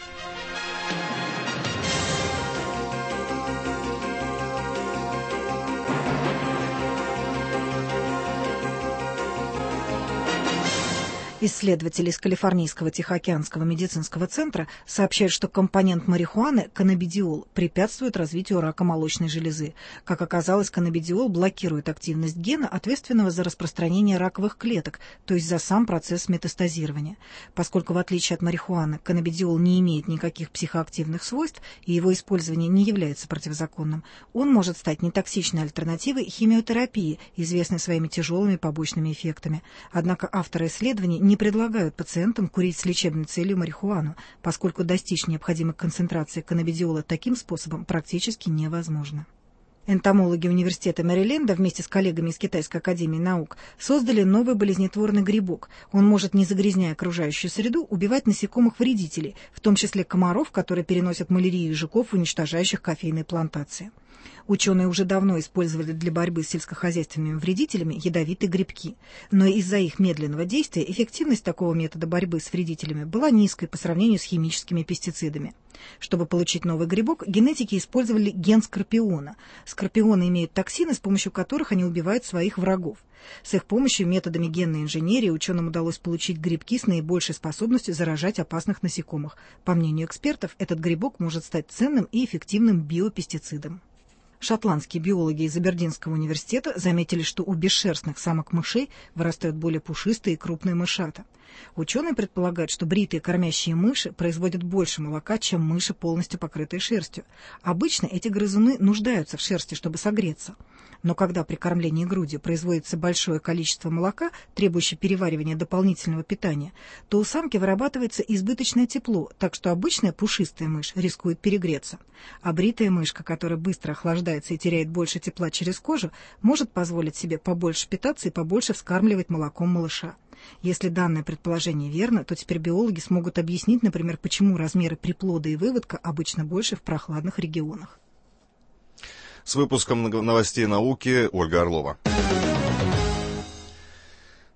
[SPEAKER 5] Исследователи из Калифорнийского Тихоокеанского медицинского центра сообщают, что компонент марихуаны, каннабидиол, препятствует развитию рака молочной железы. Как оказалось, каннабидиол блокирует активность гена, ответственного за распространение раковых клеток, то есть за сам процесс метастазирования. Поскольку, в отличие от марихуаны, каннабидиол не имеет никаких психоактивных свойств и его использование не является противозаконным, он может стать нетоксичной альтернативой химиотерапии, известной своими тяжелыми побочными эффектами. Однако авторы исследований не предлагают пациентам курить с лечебной целью марихуану, поскольку достичь необходимой концентрации каннабидиола таким способом практически невозможно. Энтомологи университета Мэриленда вместе с коллегами из Китайской академии наук создали новый болезнетворный грибок. Он может, не загрязняя окружающую среду, убивать насекомых-вредителей, в том числе комаров, которые переносят малярию и жуков, уничтожающих кофейные плантации. Ученые уже давно использовали для борьбы с сельскохозяйственными вредителями ядовитые грибки, но из-за их медленного действия эффективность такого метода борьбы с вредителями была низкой по сравнению с химическими пестицидами. Чтобы получить новый грибок, генетики использовали ген скорпиона. Скорпионы имеют токсины, с помощью которых они убивают своих врагов. С их помощью, методами генной инженерии, ученым удалось получить грибки с наибольшей способностью заражать опасных насекомых. По мнению экспертов, этот грибок может стать ценным и эффективным биопестицидом. Шотландские биологи из Абердинского университета заметили, что у бесшерстных самок-мышей вырастают более пушистые и крупные мышата. Ученые предполагают, что бритые кормящие мыши производят больше молока, чем мыши, полностью покрытые шерстью. Обычно эти грызуны нуждаются в шерсти, чтобы согреться. Но когда при кормлении грудью производится большое количество молока, требующее переваривания дополнительного питания, то у самки вырабатывается избыточное тепло, так что обычная пушистая мышь рискует перегреться. А бритая мышка, которая быстро охлаждается и теряет больше тепла через кожу, может позволить себе побольше питаться и побольше вскармливать молоком малыша. Если данное предположение верно, то теперь биологи смогут объяснить, например, почему размеры приплода и выводка обычно больше в прохладных регионах.
[SPEAKER 1] С выпуском новостей науки Ольга Орлова.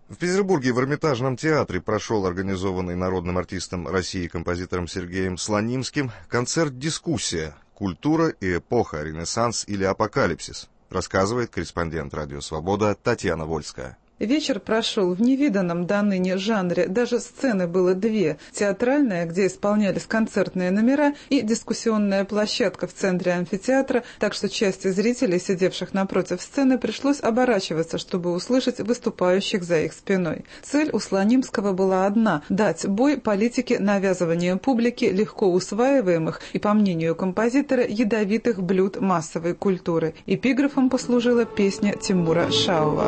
[SPEAKER 1] В Петербурге в Эрмитажном театре прошел организованный народным артистом России композитором Сергеем Слонимским концерт «Дискуссия. Культура и эпоха. Ренессанс или апокалипсис», рассказывает корреспондент «Радио Свобода» Татьяна Вольская.
[SPEAKER 2] Вечер прошел в невиданном до ныне жанре. Даже сцены было две. Театральная, где исполнялись концертные номера, и дискуссионная площадка в центре амфитеатра, так что части зрителей, сидевших напротив сцены, пришлось оборачиваться, чтобы услышать выступающих за их спиной. Цель у Слонимского была одна – дать бой политике навязывания публике легко усваиваемых и, по мнению композитора, ядовитых блюд массовой культуры. Эпиграфом послужила песня Тимура Шаова.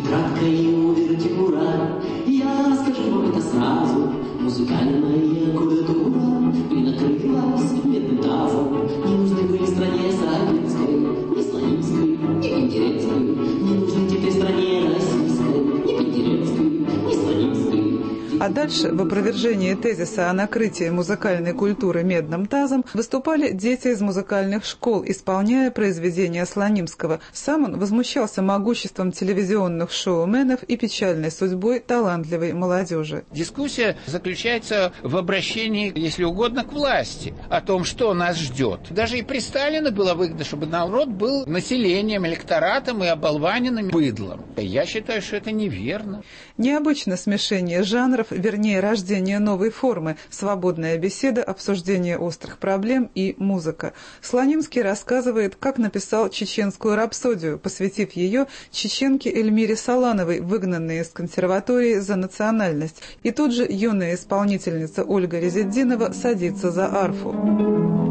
[SPEAKER 3] Я скажу вам это сразу. Музыкальная культура принакрылась медным тазом. Не нужны были стране Сагинской, ни Слонимской, ни Пенкерецкой. Не нужны теперь стране российской, ни Пенкерецкой, ни Слонимской.
[SPEAKER 2] А дальше, в опровержении тезиса о накрытии музыкальной культуры медным тазом, выступали дети из музыкальных школ, исполняя произведения Слонимского. Сам он возмущался могуществом телевизионных шоуменов и печальной судьбой талантливой молодежи.
[SPEAKER 4] Дискуссия заключается в обращении, если угодно, к власти, о том, что нас ждет. Даже и при Сталине было выгодно, чтобы народ был населением, электоратом и оболваненным быдлом. Я считаю, что это неверно.
[SPEAKER 2] Необычно смешение жанров, вернее, рождение новой формы, свободная беседа, обсуждение острых проблем и музыка. Слонимский рассказывает, как написал чеченскую рапсодию, посвятив ее чеченке Эльмире Салановой, выгнанной из консерватории за национальность. И тут же юная исполнительница Ольга Резетдинова садится за арфу.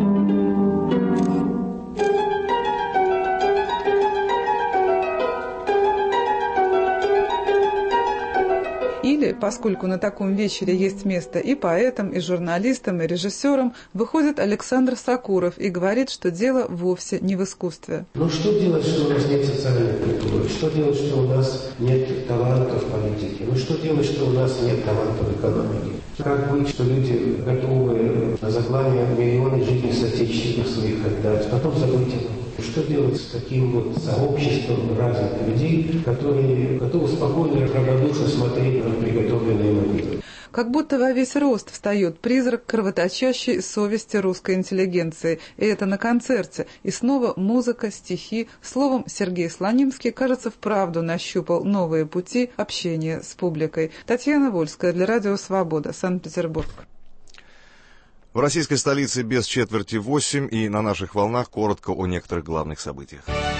[SPEAKER 2] Или, поскольку на таком вечере есть место и поэтам, и журналистам, и режиссерам, выходит Александр Сакуров и говорит, что дело вовсе не в искусстве.
[SPEAKER 6] Ну что делать, что у нас нет социальной культуры? Что делать, что у нас нет талантов в политике? Ну что делать, что у нас нет талантов в экономике? Как быть, что люди готовы на заклание миллионы жизней соотечественников своих отдать, потом забыть его? Что делать с таким вот сообществом разных людей, которые готовы спокойно и равнодушно смотреть на приготовленные могилы?
[SPEAKER 2] Как будто во весь рост встает призрак кровоточащей совести русской интеллигенции. И это на концерте. И снова музыка, стихи. Словом, Сергей Слонимский, кажется, вправду нащупал новые пути общения с публикой. Татьяна Вольская для Радио Свобода, Санкт-Петербург.
[SPEAKER 1] В российской столице без четверти восемь, и на наших волнах коротко о некоторых главных событиях.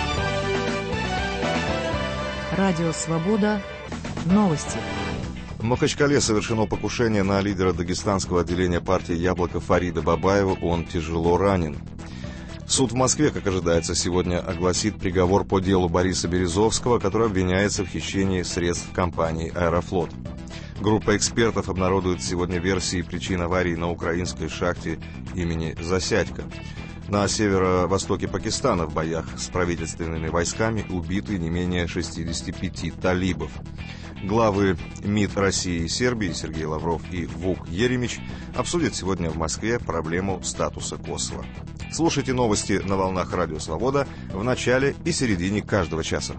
[SPEAKER 25] Радио Свобода. Новости.
[SPEAKER 1] В Махачкале совершено покушение на лидера дагестанского отделения партии «Яблоко» Фарида Бабаева. Он тяжело ранен. Суд в Москве, как ожидается, сегодня огласит приговор по делу Бориса Березовского, который обвиняется в хищении средств компании «Аэрофлот». Группа экспертов обнародует сегодня версии причин аварии на украинской шахте имени Засядько. На северо-востоке Пакистана в боях с правительственными войсками убиты не менее шестидесяти пяти талибов. Главы МИД России и Сербии Сергей Лавров и Вук Еремич обсудят сегодня в Москве проблему статуса Косово. Слушайте новости на волнах Радио Свобода в начале и середине каждого часа.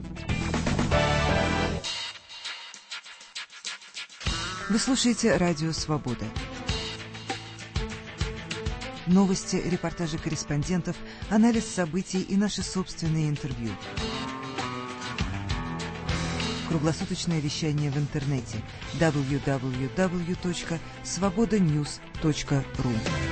[SPEAKER 7] Вы слушаете Радио Свобода. Новости, репортажи корреспондентов, анализ событий и наши собственные интервью. Круглосуточное вещание в интернете дабл ю дабл ю дабл ю точка свобода ньюс точка ру.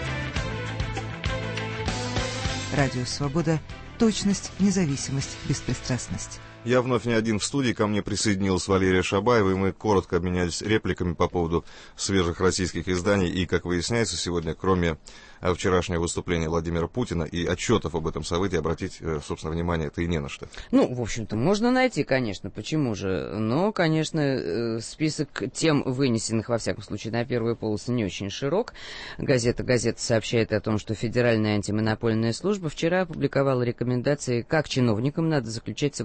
[SPEAKER 7] Радио Свобода. Точность, независимость, беспристрастность.
[SPEAKER 1] Я вновь не один в студии, ко мне присоединилась Валерия Шабаева, и мы коротко обменялись репликами по поводу свежих российских изданий. И, как выясняется, сегодня, кроме вчерашнего выступления Владимира Путина и отчетов об этом событии, обратить, собственно, внимание это и не на что.
[SPEAKER 8] Ну, в общем-то, можно найти, конечно, почему же. Но, конечно, список тем, вынесенных, во всяком случае, на первую полосу, не очень широк. Газета «Газета» сообщает о том, что Федеральная антимонопольная служба вчера опубликовала рекомендации, как чиновникам надо заключать соглашение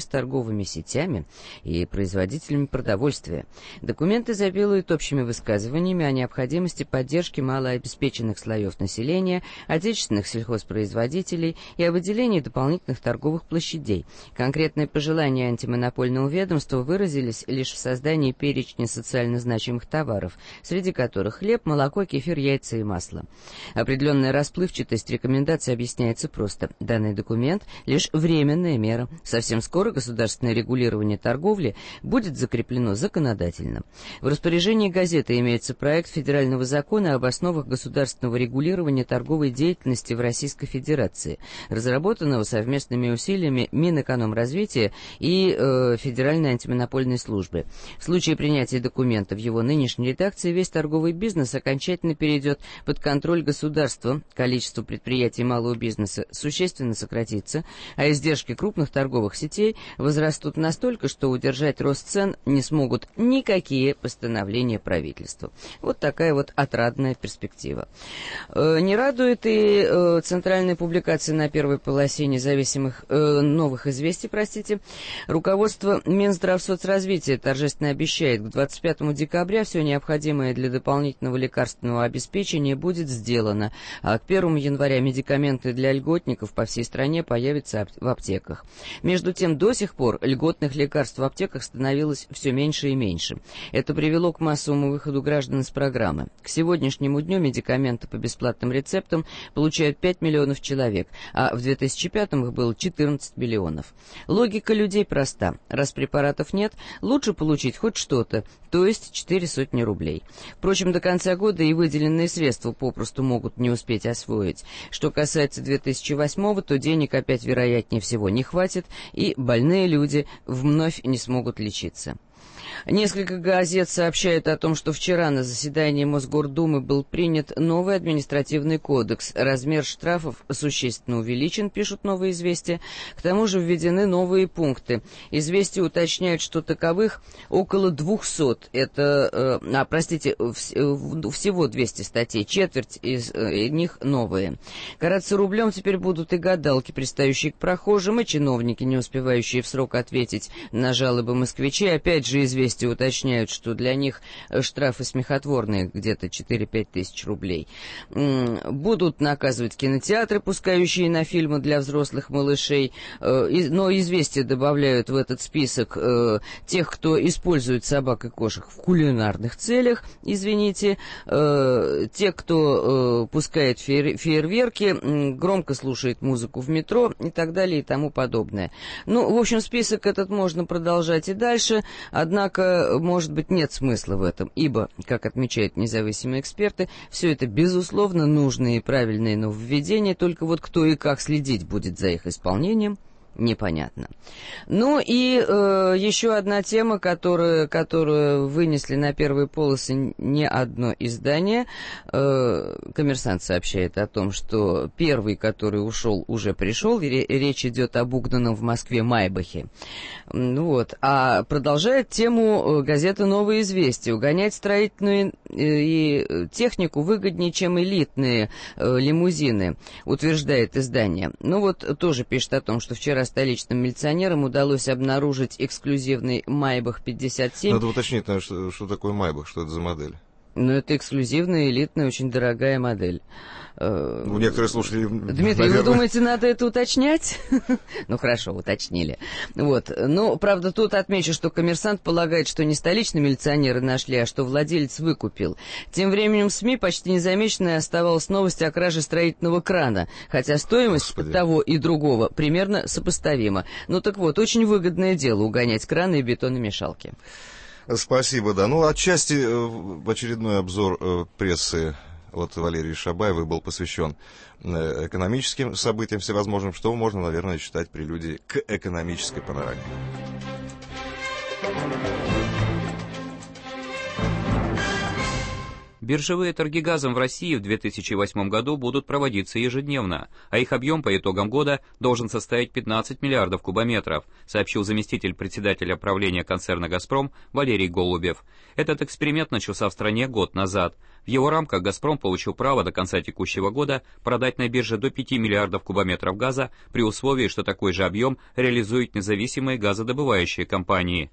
[SPEAKER 8] с торговыми сетями и производителями продовольствия. Документ изобилует общими высказываниями о необходимости поддержки малообеспеченных слоев населения, отечественных сельхозпроизводителей и о выделении дополнительных торговых площадей. Конкретные пожелания антимонопольного ведомства выразились лишь в создании перечня социально значимых товаров, среди которых хлеб, молоко, кефир, яйца и масло. Определенная расплывчатость рекомендаций объясняется просто. Данный документ – лишь временная мера. Совсем скоро государственное регулирование торговли будет закреплено законодательно. В распоряжении газеты имеется проект федерального закона об основах государственного регулирования торговой деятельности в Российской Федерации, разработанного совместными усилиями Минэкономразвития и э, Федеральной антимонопольной службы. В случае принятия документа в его нынешней редакции весь торговый бизнес окончательно перейдет под контроль государства, количество предприятий малого бизнеса существенно сократится, а издержки крупных торговых сетей возрастут настолько, что удержать рост цен не смогут никакие постановления правительства. Вот такая вот отрадная перспектива. Э, не радует и э, центральная публикация на первой полосе независимых э, новых известий, простите. Руководство Минздравсоцразвития торжественно обещает, к двадцать пятому декабря все необходимое для дополнительного лекарственного обеспечения будет сделано, а к первому января медикаменты для льготников по всей стране появятся в аптеках. Между тем, до сих пор льготных лекарств в аптеках становилось все меньше и меньше. Это привело к массовому выходу граждан из программы. К сегодняшнему дню медикаменты по бесплатным рецептам получают пять миллионов человек, а в две тысячи пятом их было четырнадцать миллионов. Логика людей проста. Раз препаратов нет, лучше получить хоть что-то, то есть четыре сотни рублей. Впрочем, до конца года и выделенные средства попросту могут не успеть освоить. Что касается две тысячи восьмого, то денег опять вероятнее всего не хватит, и больные люди вновь не смогут лечиться. Несколько газет сообщают о том, что вчера на заседании Мосгордумы был принят новый административный кодекс. Размер штрафов существенно увеличен, пишут «Новые известия». К тому же введены новые пункты. Известия уточняют, что таковых около двухсот. Это, э, а, простите, всего двести статей, четверть из э, них новые. Караться рублем теперь будут и гадалки, пристающие к прохожим, и чиновники, не успевающие в срок ответить на жалобы москвичей. Опять же, известия уточняют, что для них штрафы смехотворные, где-то четыре-пять тысяч рублей. Будут наказывать кинотеатры, пускающие на фильмы для взрослых малышей, но известия добавляют в этот список тех, кто использует собак и кошек в кулинарных целях, извините, те, кто пускает фейерверки, громко слушает музыку в метро и так далее и тому подобное. Ну, в общем, список этот можно продолжать и дальше, однако может быть, нет смысла в этом, ибо, как отмечают независимые эксперты, все это, безусловно, нужные и правильные нововведения, только вот кто и как следить будет за их исполнением, непонятно. Ну и э, еще одна тема, которую, которую вынесли на первые полосы не одно издание. Э, «Коммерсант» сообщает о том, что первый, который ушел, уже пришел. Речь идет об угнанном в Москве Майбахе. Вот. А продолжает тему газета «Новые известия». Угонять строительную и технику выгоднее, чем элитные э, лимузины, утверждает издание. Ну вот тоже пишет о том, что вчера столичным милиционерам удалось обнаружить эксклюзивный Майбах пятьдесят семь.
[SPEAKER 1] Надо уточнить, что, что такое Майбах, что это за модель.
[SPEAKER 8] Ну, это эксклюзивная, элитная, очень дорогая модель.
[SPEAKER 1] Ну, некоторые слушатели...
[SPEAKER 8] Дмитрий, наверное... вы думаете, надо это уточнять? Ну, хорошо, уточнили. Вот. Ну, правда, тут отмечу, что «Коммерсант» полагает, что не столичные милиционеры нашли, а что владелец выкупил. Тем временем в СМИ почти незамеченной оставалась новость о краже строительного крана, хотя стоимость Господи. того и другого примерно сопоставима. Ну, так вот, очень выгодное дело угонять краны и бетономешалки.
[SPEAKER 1] Спасибо, да. Ну, отчасти очередной обзор прессы от Валерии Шабаевой был посвящен экономическим событиям всевозможным, что можно, наверное, считать прелюдией к экономической панораме.
[SPEAKER 9] Биржевые торги газом в России в две тысячи восьмом году будут проводиться ежедневно, а их объем по итогам года должен составить пятнадцать миллиардов кубометров, сообщил заместитель председателя правления концерна «Газпром» Валерий Голубев. Этот эксперимент начался в стране год назад. В его рамках «Газпром» получил право до конца текущего года продать на бирже до пяти миллиардов кубометров газа при условии, что такой же объем реализуют независимые газодобывающие компании.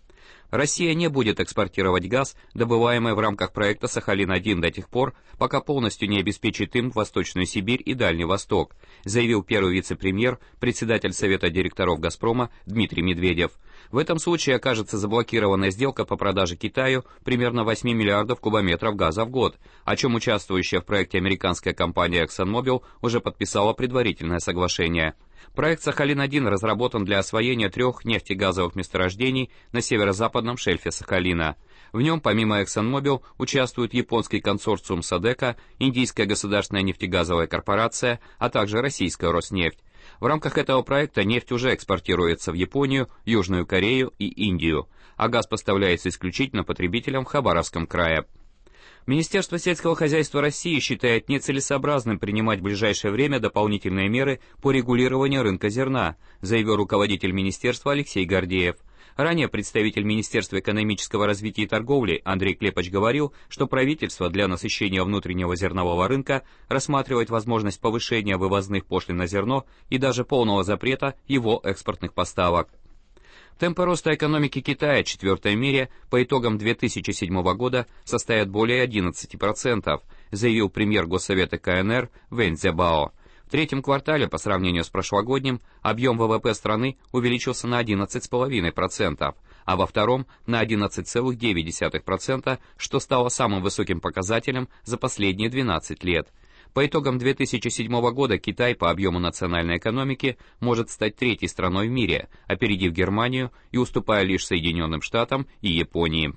[SPEAKER 9] Россия не будет экспортировать газ, добываемый в рамках проекта «Сахалин один» до тех пор, пока полностью не обеспечит им Восточную Сибирь и Дальний Восток, заявил первый вице-премьер, председатель Совета директоров «Газпрома» Дмитрий Медведев. В этом случае окажется заблокирована сделка по продаже Китаю примерно восьми миллиардов кубометров газа в год, о чем участвующая в проекте американская компания ExxonMobil уже подписала предварительное соглашение. Проект «Сахалин один» разработан для освоения трех нефтегазовых месторождений на северо-западном шельфе Сахалина. В нем, помимо ExxonMobil, участвуют японский консорциум «Содека», индийская государственная нефтегазовая корпорация, а также российская «Роснефть». В рамках этого проекта нефть уже экспортируется в Японию, Южную Корею и Индию, а газ поставляется исключительно потребителям в Хабаровском крае. Министерство сельского хозяйства России считает нецелесообразным принимать в ближайшее время дополнительные меры по регулированию рынка зерна, заявил руководитель министерства Алексей Гордеев. Ранее представитель Министерства экономического развития и торговли Андрей Клепач говорил, что правительство для насыщения внутреннего зернового рынка рассматривает возможность повышения вывозных пошлин на зерно и даже полного запрета его экспортных поставок. Темпы роста экономики Китая, четвертой в мире, по итогам две тысячи седьмого года составят более одиннадцати процентов, заявил премьер Госсовета КНР Вэнь Цзябао. В третьем квартале, по сравнению с прошлогодним, объем ВВП страны увеличился на одиннадцать целых пять десятых процента, а во втором на одиннадцать целых девять десятых процента, что стало самым высоким показателем за последние двенадцать лет. По итогам две тысячи седьмого года Китай по объему национальной экономики может стать третьей страной в мире, опередив Германию и уступая лишь Соединенным Штатам и Японии.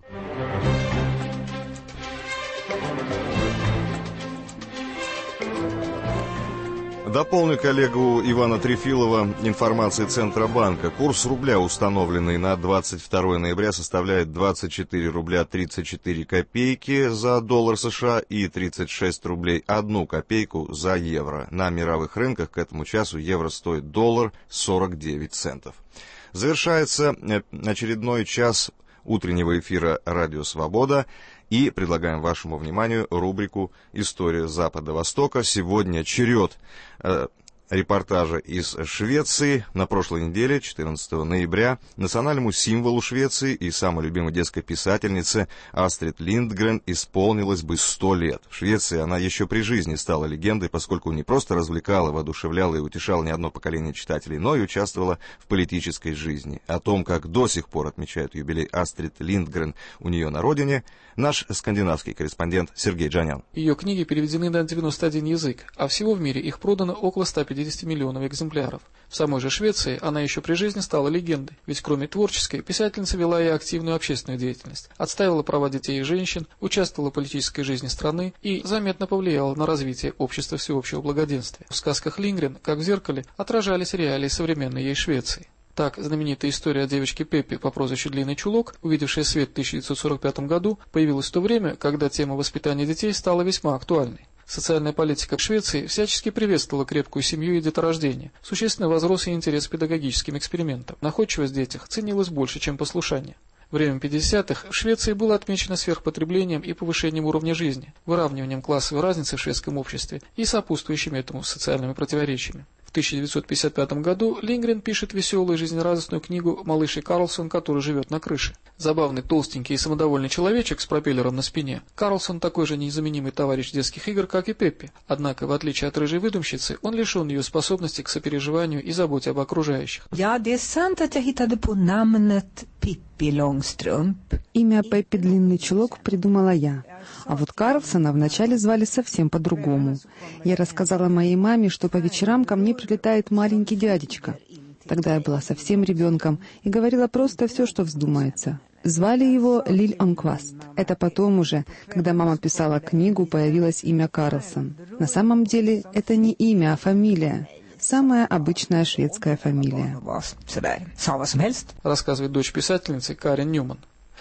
[SPEAKER 1] Дополню коллегу Ивана Трефилова информацией Центробанка. Курс рубля, установленный на двадцать второе ноября, составляет двадцать четыре рубля тридцать четыре копейки за доллар США и тридцать шесть рублей одну копейку за евро. На мировых рынках к этому часу евро стоит доллар сорок девять центов. Завершается очередной час утреннего эфира «Радио Свобода». И предлагаем вашему вниманию рубрику «История Запада-Востока». Сегодня черед э, репортажа из Швеции. На прошлой неделе, четырнадцатого ноября, национальному символу Швеции и самой любимой детской писательнице Астрид Линдгрен исполнилось бы сто лет. В Швеции она еще при жизни стала легендой, поскольку не просто развлекала, воодушевляла и утешала не одно поколение читателей, но и участвовала в политической жизни. О том, как до сих пор отмечают юбилей Астрид Линдгрен у нее на родине, наш скандинавский корреспондент Сергей Джанян.
[SPEAKER 10] Ее книги переведены на девяносто один язык, а всего в мире их продано около ста пятидесяти миллионов экземпляров. В самой же Швеции она еще при жизни стала легендой, ведь кроме творческой, писательница вела и активную общественную деятельность, отстаивала права детей и женщин, участвовала в политической жизни страны и заметно повлияла на развитие общества всеобщего благоденствия. В сказках Линдгрен, как в зеркале, отражались реалии современной ей Швеции. Так, знаменитая история о девочке Пеппи по прозвищу Длинный Чулок, увидевшая свет в тысяча девятьсот сорок пятом году, появилась в то время, когда тема воспитания детей стала весьма актуальной. Социальная политика в Швеции всячески приветствовала крепкую семью и деторождение. Существенно возрос и интерес к педагогическим экспериментам. Находчивость в детях ценилась больше, чем послушание. Время пятидесятых в Швеции было отмечено сверхпотреблением и повышением уровня жизни, выравниванием классовой разницы в шведском обществе и сопутствующими этому социальными противоречиями. В тысяча девятьсот пятьдесят пятом году Линдгрен пишет веселую и жизнерадостную книгу «Малыш и Карлсон, который живет на крыше». Забавный, толстенький и самодовольный человечек с пропеллером на спине, Карлсон такой же незаменимый товарищ детских игр, как и Пеппи. Однако, в отличие от рыжей выдумщицы, он лишен ее способности к сопереживанию и заботе об окружающих.
[SPEAKER 11] Ja, det är sant att jag hittade på namnet Pippi Långstrump. Имя Пеппи Длинный Чулок придумала я. А вот Карлсона вначале звали совсем по-другому. Я рассказала моей маме, что по вечерам ко мне прилетает маленький дядечка. Тогда я была совсем ребенком и говорила просто все, что вздумается. Звали его Лиль Онкваст. Это потом уже, когда мама писала книгу, появилось имя Карлсон. На самом деле это не имя, а фамилия. Самая обычная шведская фамилия.
[SPEAKER 10] Рассказывает дочь писательницы Карен Ньюман.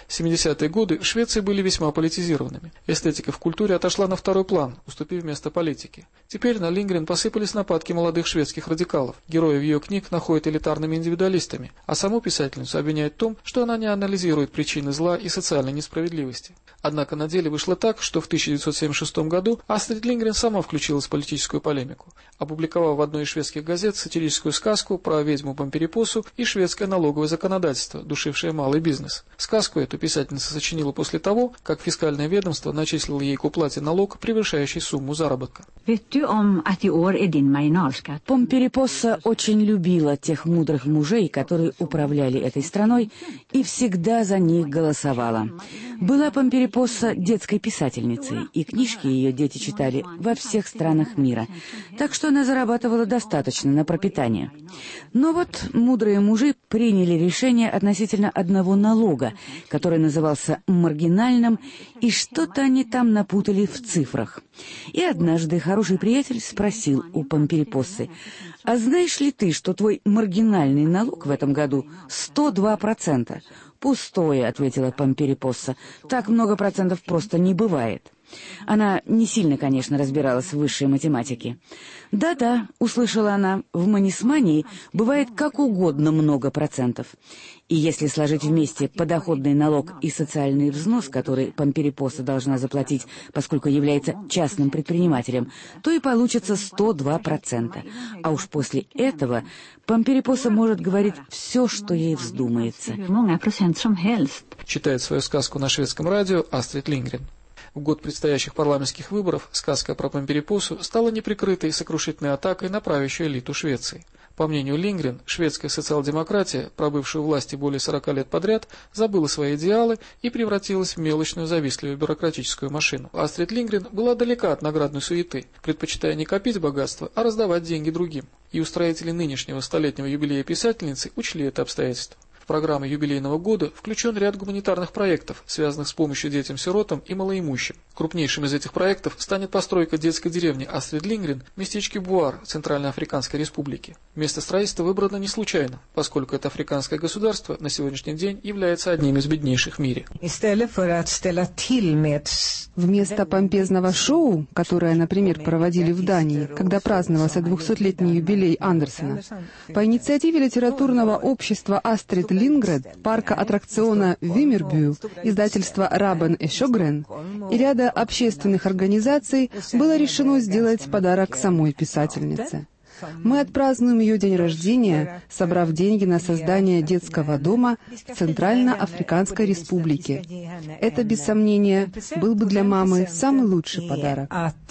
[SPEAKER 10] семидесятые годы в Швеции были весьма политизированными. Эстетика в культуре отошла на второй план, уступив место политике. Теперь на Линдгрен посыпались нападки молодых шведских радикалов. Героев ее книг находят элитарными индивидуалистами, а саму писательницу обвиняют в том, что она не анализирует причины зла и социальной несправедливости. Однако на деле вышло так, что в тысяча девятьсот семьдесят шестом году Астрид Линдгрен сама включилась в политическую полемику, опубликовав в одной из шведских газет сатирическую сказку про ведьму Помперипосу и шведское налоговое законодательство, душившее малый бизнес. Сказку эту писательница сочинила после того, как фискальное ведомство начислило ей к уплате налог, превышающий сумму заработка.
[SPEAKER 12] Помперипоса очень любила тех мудрых мужей, которые управляли этой страной, и всегда за них голосовала. Была Помперипоса детской писательницей, и книжки ее дети читали во всех странах мира, так что она зарабатывала достаточно на пропитание. Но вот мудрые мужи приняли решение относительно одного налога, который назывался маргинальным, и что-то они там напутали в цифрах. И однажды хороший приятель спросил у Помперипосы: «А знаешь ли ты, что твой маргинальный налог в этом году сто два процента?» «Пустое», — ответила Помперипоса, — «так много процентов просто не бывает». Она не сильно, конечно, разбиралась в высшей математике. «Да-да», — услышала она, — «в Манисмании бывает как угодно много процентов». И если сложить вместе подоходный налог и социальный взнос, который Помперипоса должна заплатить, поскольку является частным предпринимателем, то и получится сто два процента. А уж после этого Помперипоса может говорить все, что ей вздумается.
[SPEAKER 10] Читает свою сказку на шведском радио Астрид Линдгрен. В год предстоящих парламентских выборов сказка про Помперипосу стала неприкрытой сокрушительной атакой на правящую элиту Швеции. По мнению Линдгрен, шведская социал-демократия, пробывшая у власти более сорока лет подряд, забыла свои идеалы и превратилась в мелочную завистливую бюрократическую машину. Астрид Линдгрен была далека от наградной суеты, предпочитая не копить богатство, а раздавать деньги другим. И устроители нынешнего столетнего юбилея писательницы учли это обстоятельство. В программы юбилейного года включен ряд гуманитарных проектов, связанных с помощью детям-сиротам и малоимущим. Крупнейшим из этих проектов станет постройка детской деревни Астрид Линдгрен в местечке Буар Центральноафриканской Республики. Место строительства выбрано не случайно, поскольку это африканское государство на сегодняшний день является одним из беднейших в мире.
[SPEAKER 11] Вместо помпезного шоу, которое, например, проводили в Дании, когда праздновался двухсотлетний юбилей Андерсена, по инициативе литературного общества Астрид Линдгрен, парка аттракциона Вимербю, издательства Рабен и Шогрен и ряда общественных организаций было решено сделать подарок самой писательнице. Мы отпразднуем ее день рождения, собрав деньги на создание детского дома в Центральноафриканской Республике. Это, без сомнения, был бы для мамы самый лучший подарок.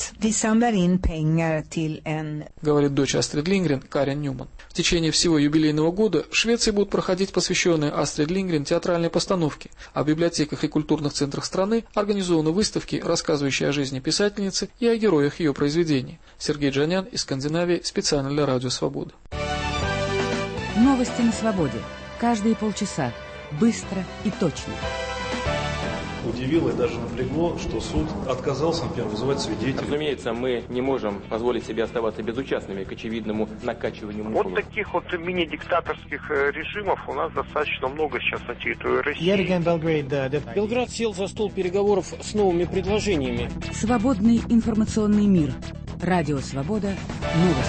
[SPEAKER 10] Говорит дочь Астрид Линдгрен Карен Ньюман. В течение всего юбилейного года в Швеции будут проходить посвященные Астрид Линдгрен театральные постановки, а в библиотеках и культурных центрах страны организованы выставки, рассказывающие о жизни писательницы и о героях ее произведений. Сергей Джанян из Скандинавии специально для Радио Свобода.
[SPEAKER 12] Новости на свободе. Каждые полчаса. Быстро и точно.
[SPEAKER 13] Удивило и даже напрягло, что суд отказался, например, вызывать свидетелей.
[SPEAKER 14] Разумеется, мы не можем позволить себе оставаться безучастными к очевидному накачиванию мускулов.
[SPEAKER 15] Вот таких вот мини-диктаторских режимов у нас достаточно много сейчас на территории России.
[SPEAKER 16] Белград сел за стол переговоров с новыми предложениями.
[SPEAKER 12] Свободный информационный мир. Радио Свобода. Новости.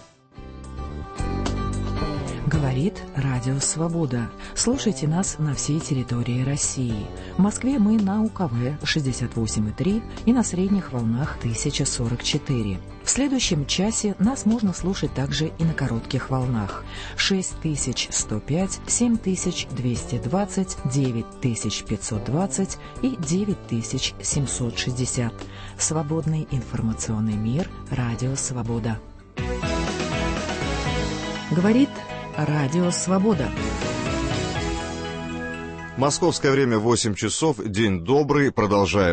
[SPEAKER 12] Говорит Радио Свобода. Слушайте нас на всей территории России. В Москве мы на У К В шестьдесят восемь и три и на средних волнах тысяча сорок четыре. В следующем часе нас можно слушать также и на коротких волнах. шесть тысяч сто пять, семь тысяч двести двадцать, девять тысяч пятьсот двадцать и девять тысяч семьсот шестьдесят. Свободный информационный мир. Радио Свобода. Говорит Радио Свобода.
[SPEAKER 1] Московское время восемь часов. День добрый. Продолжаем.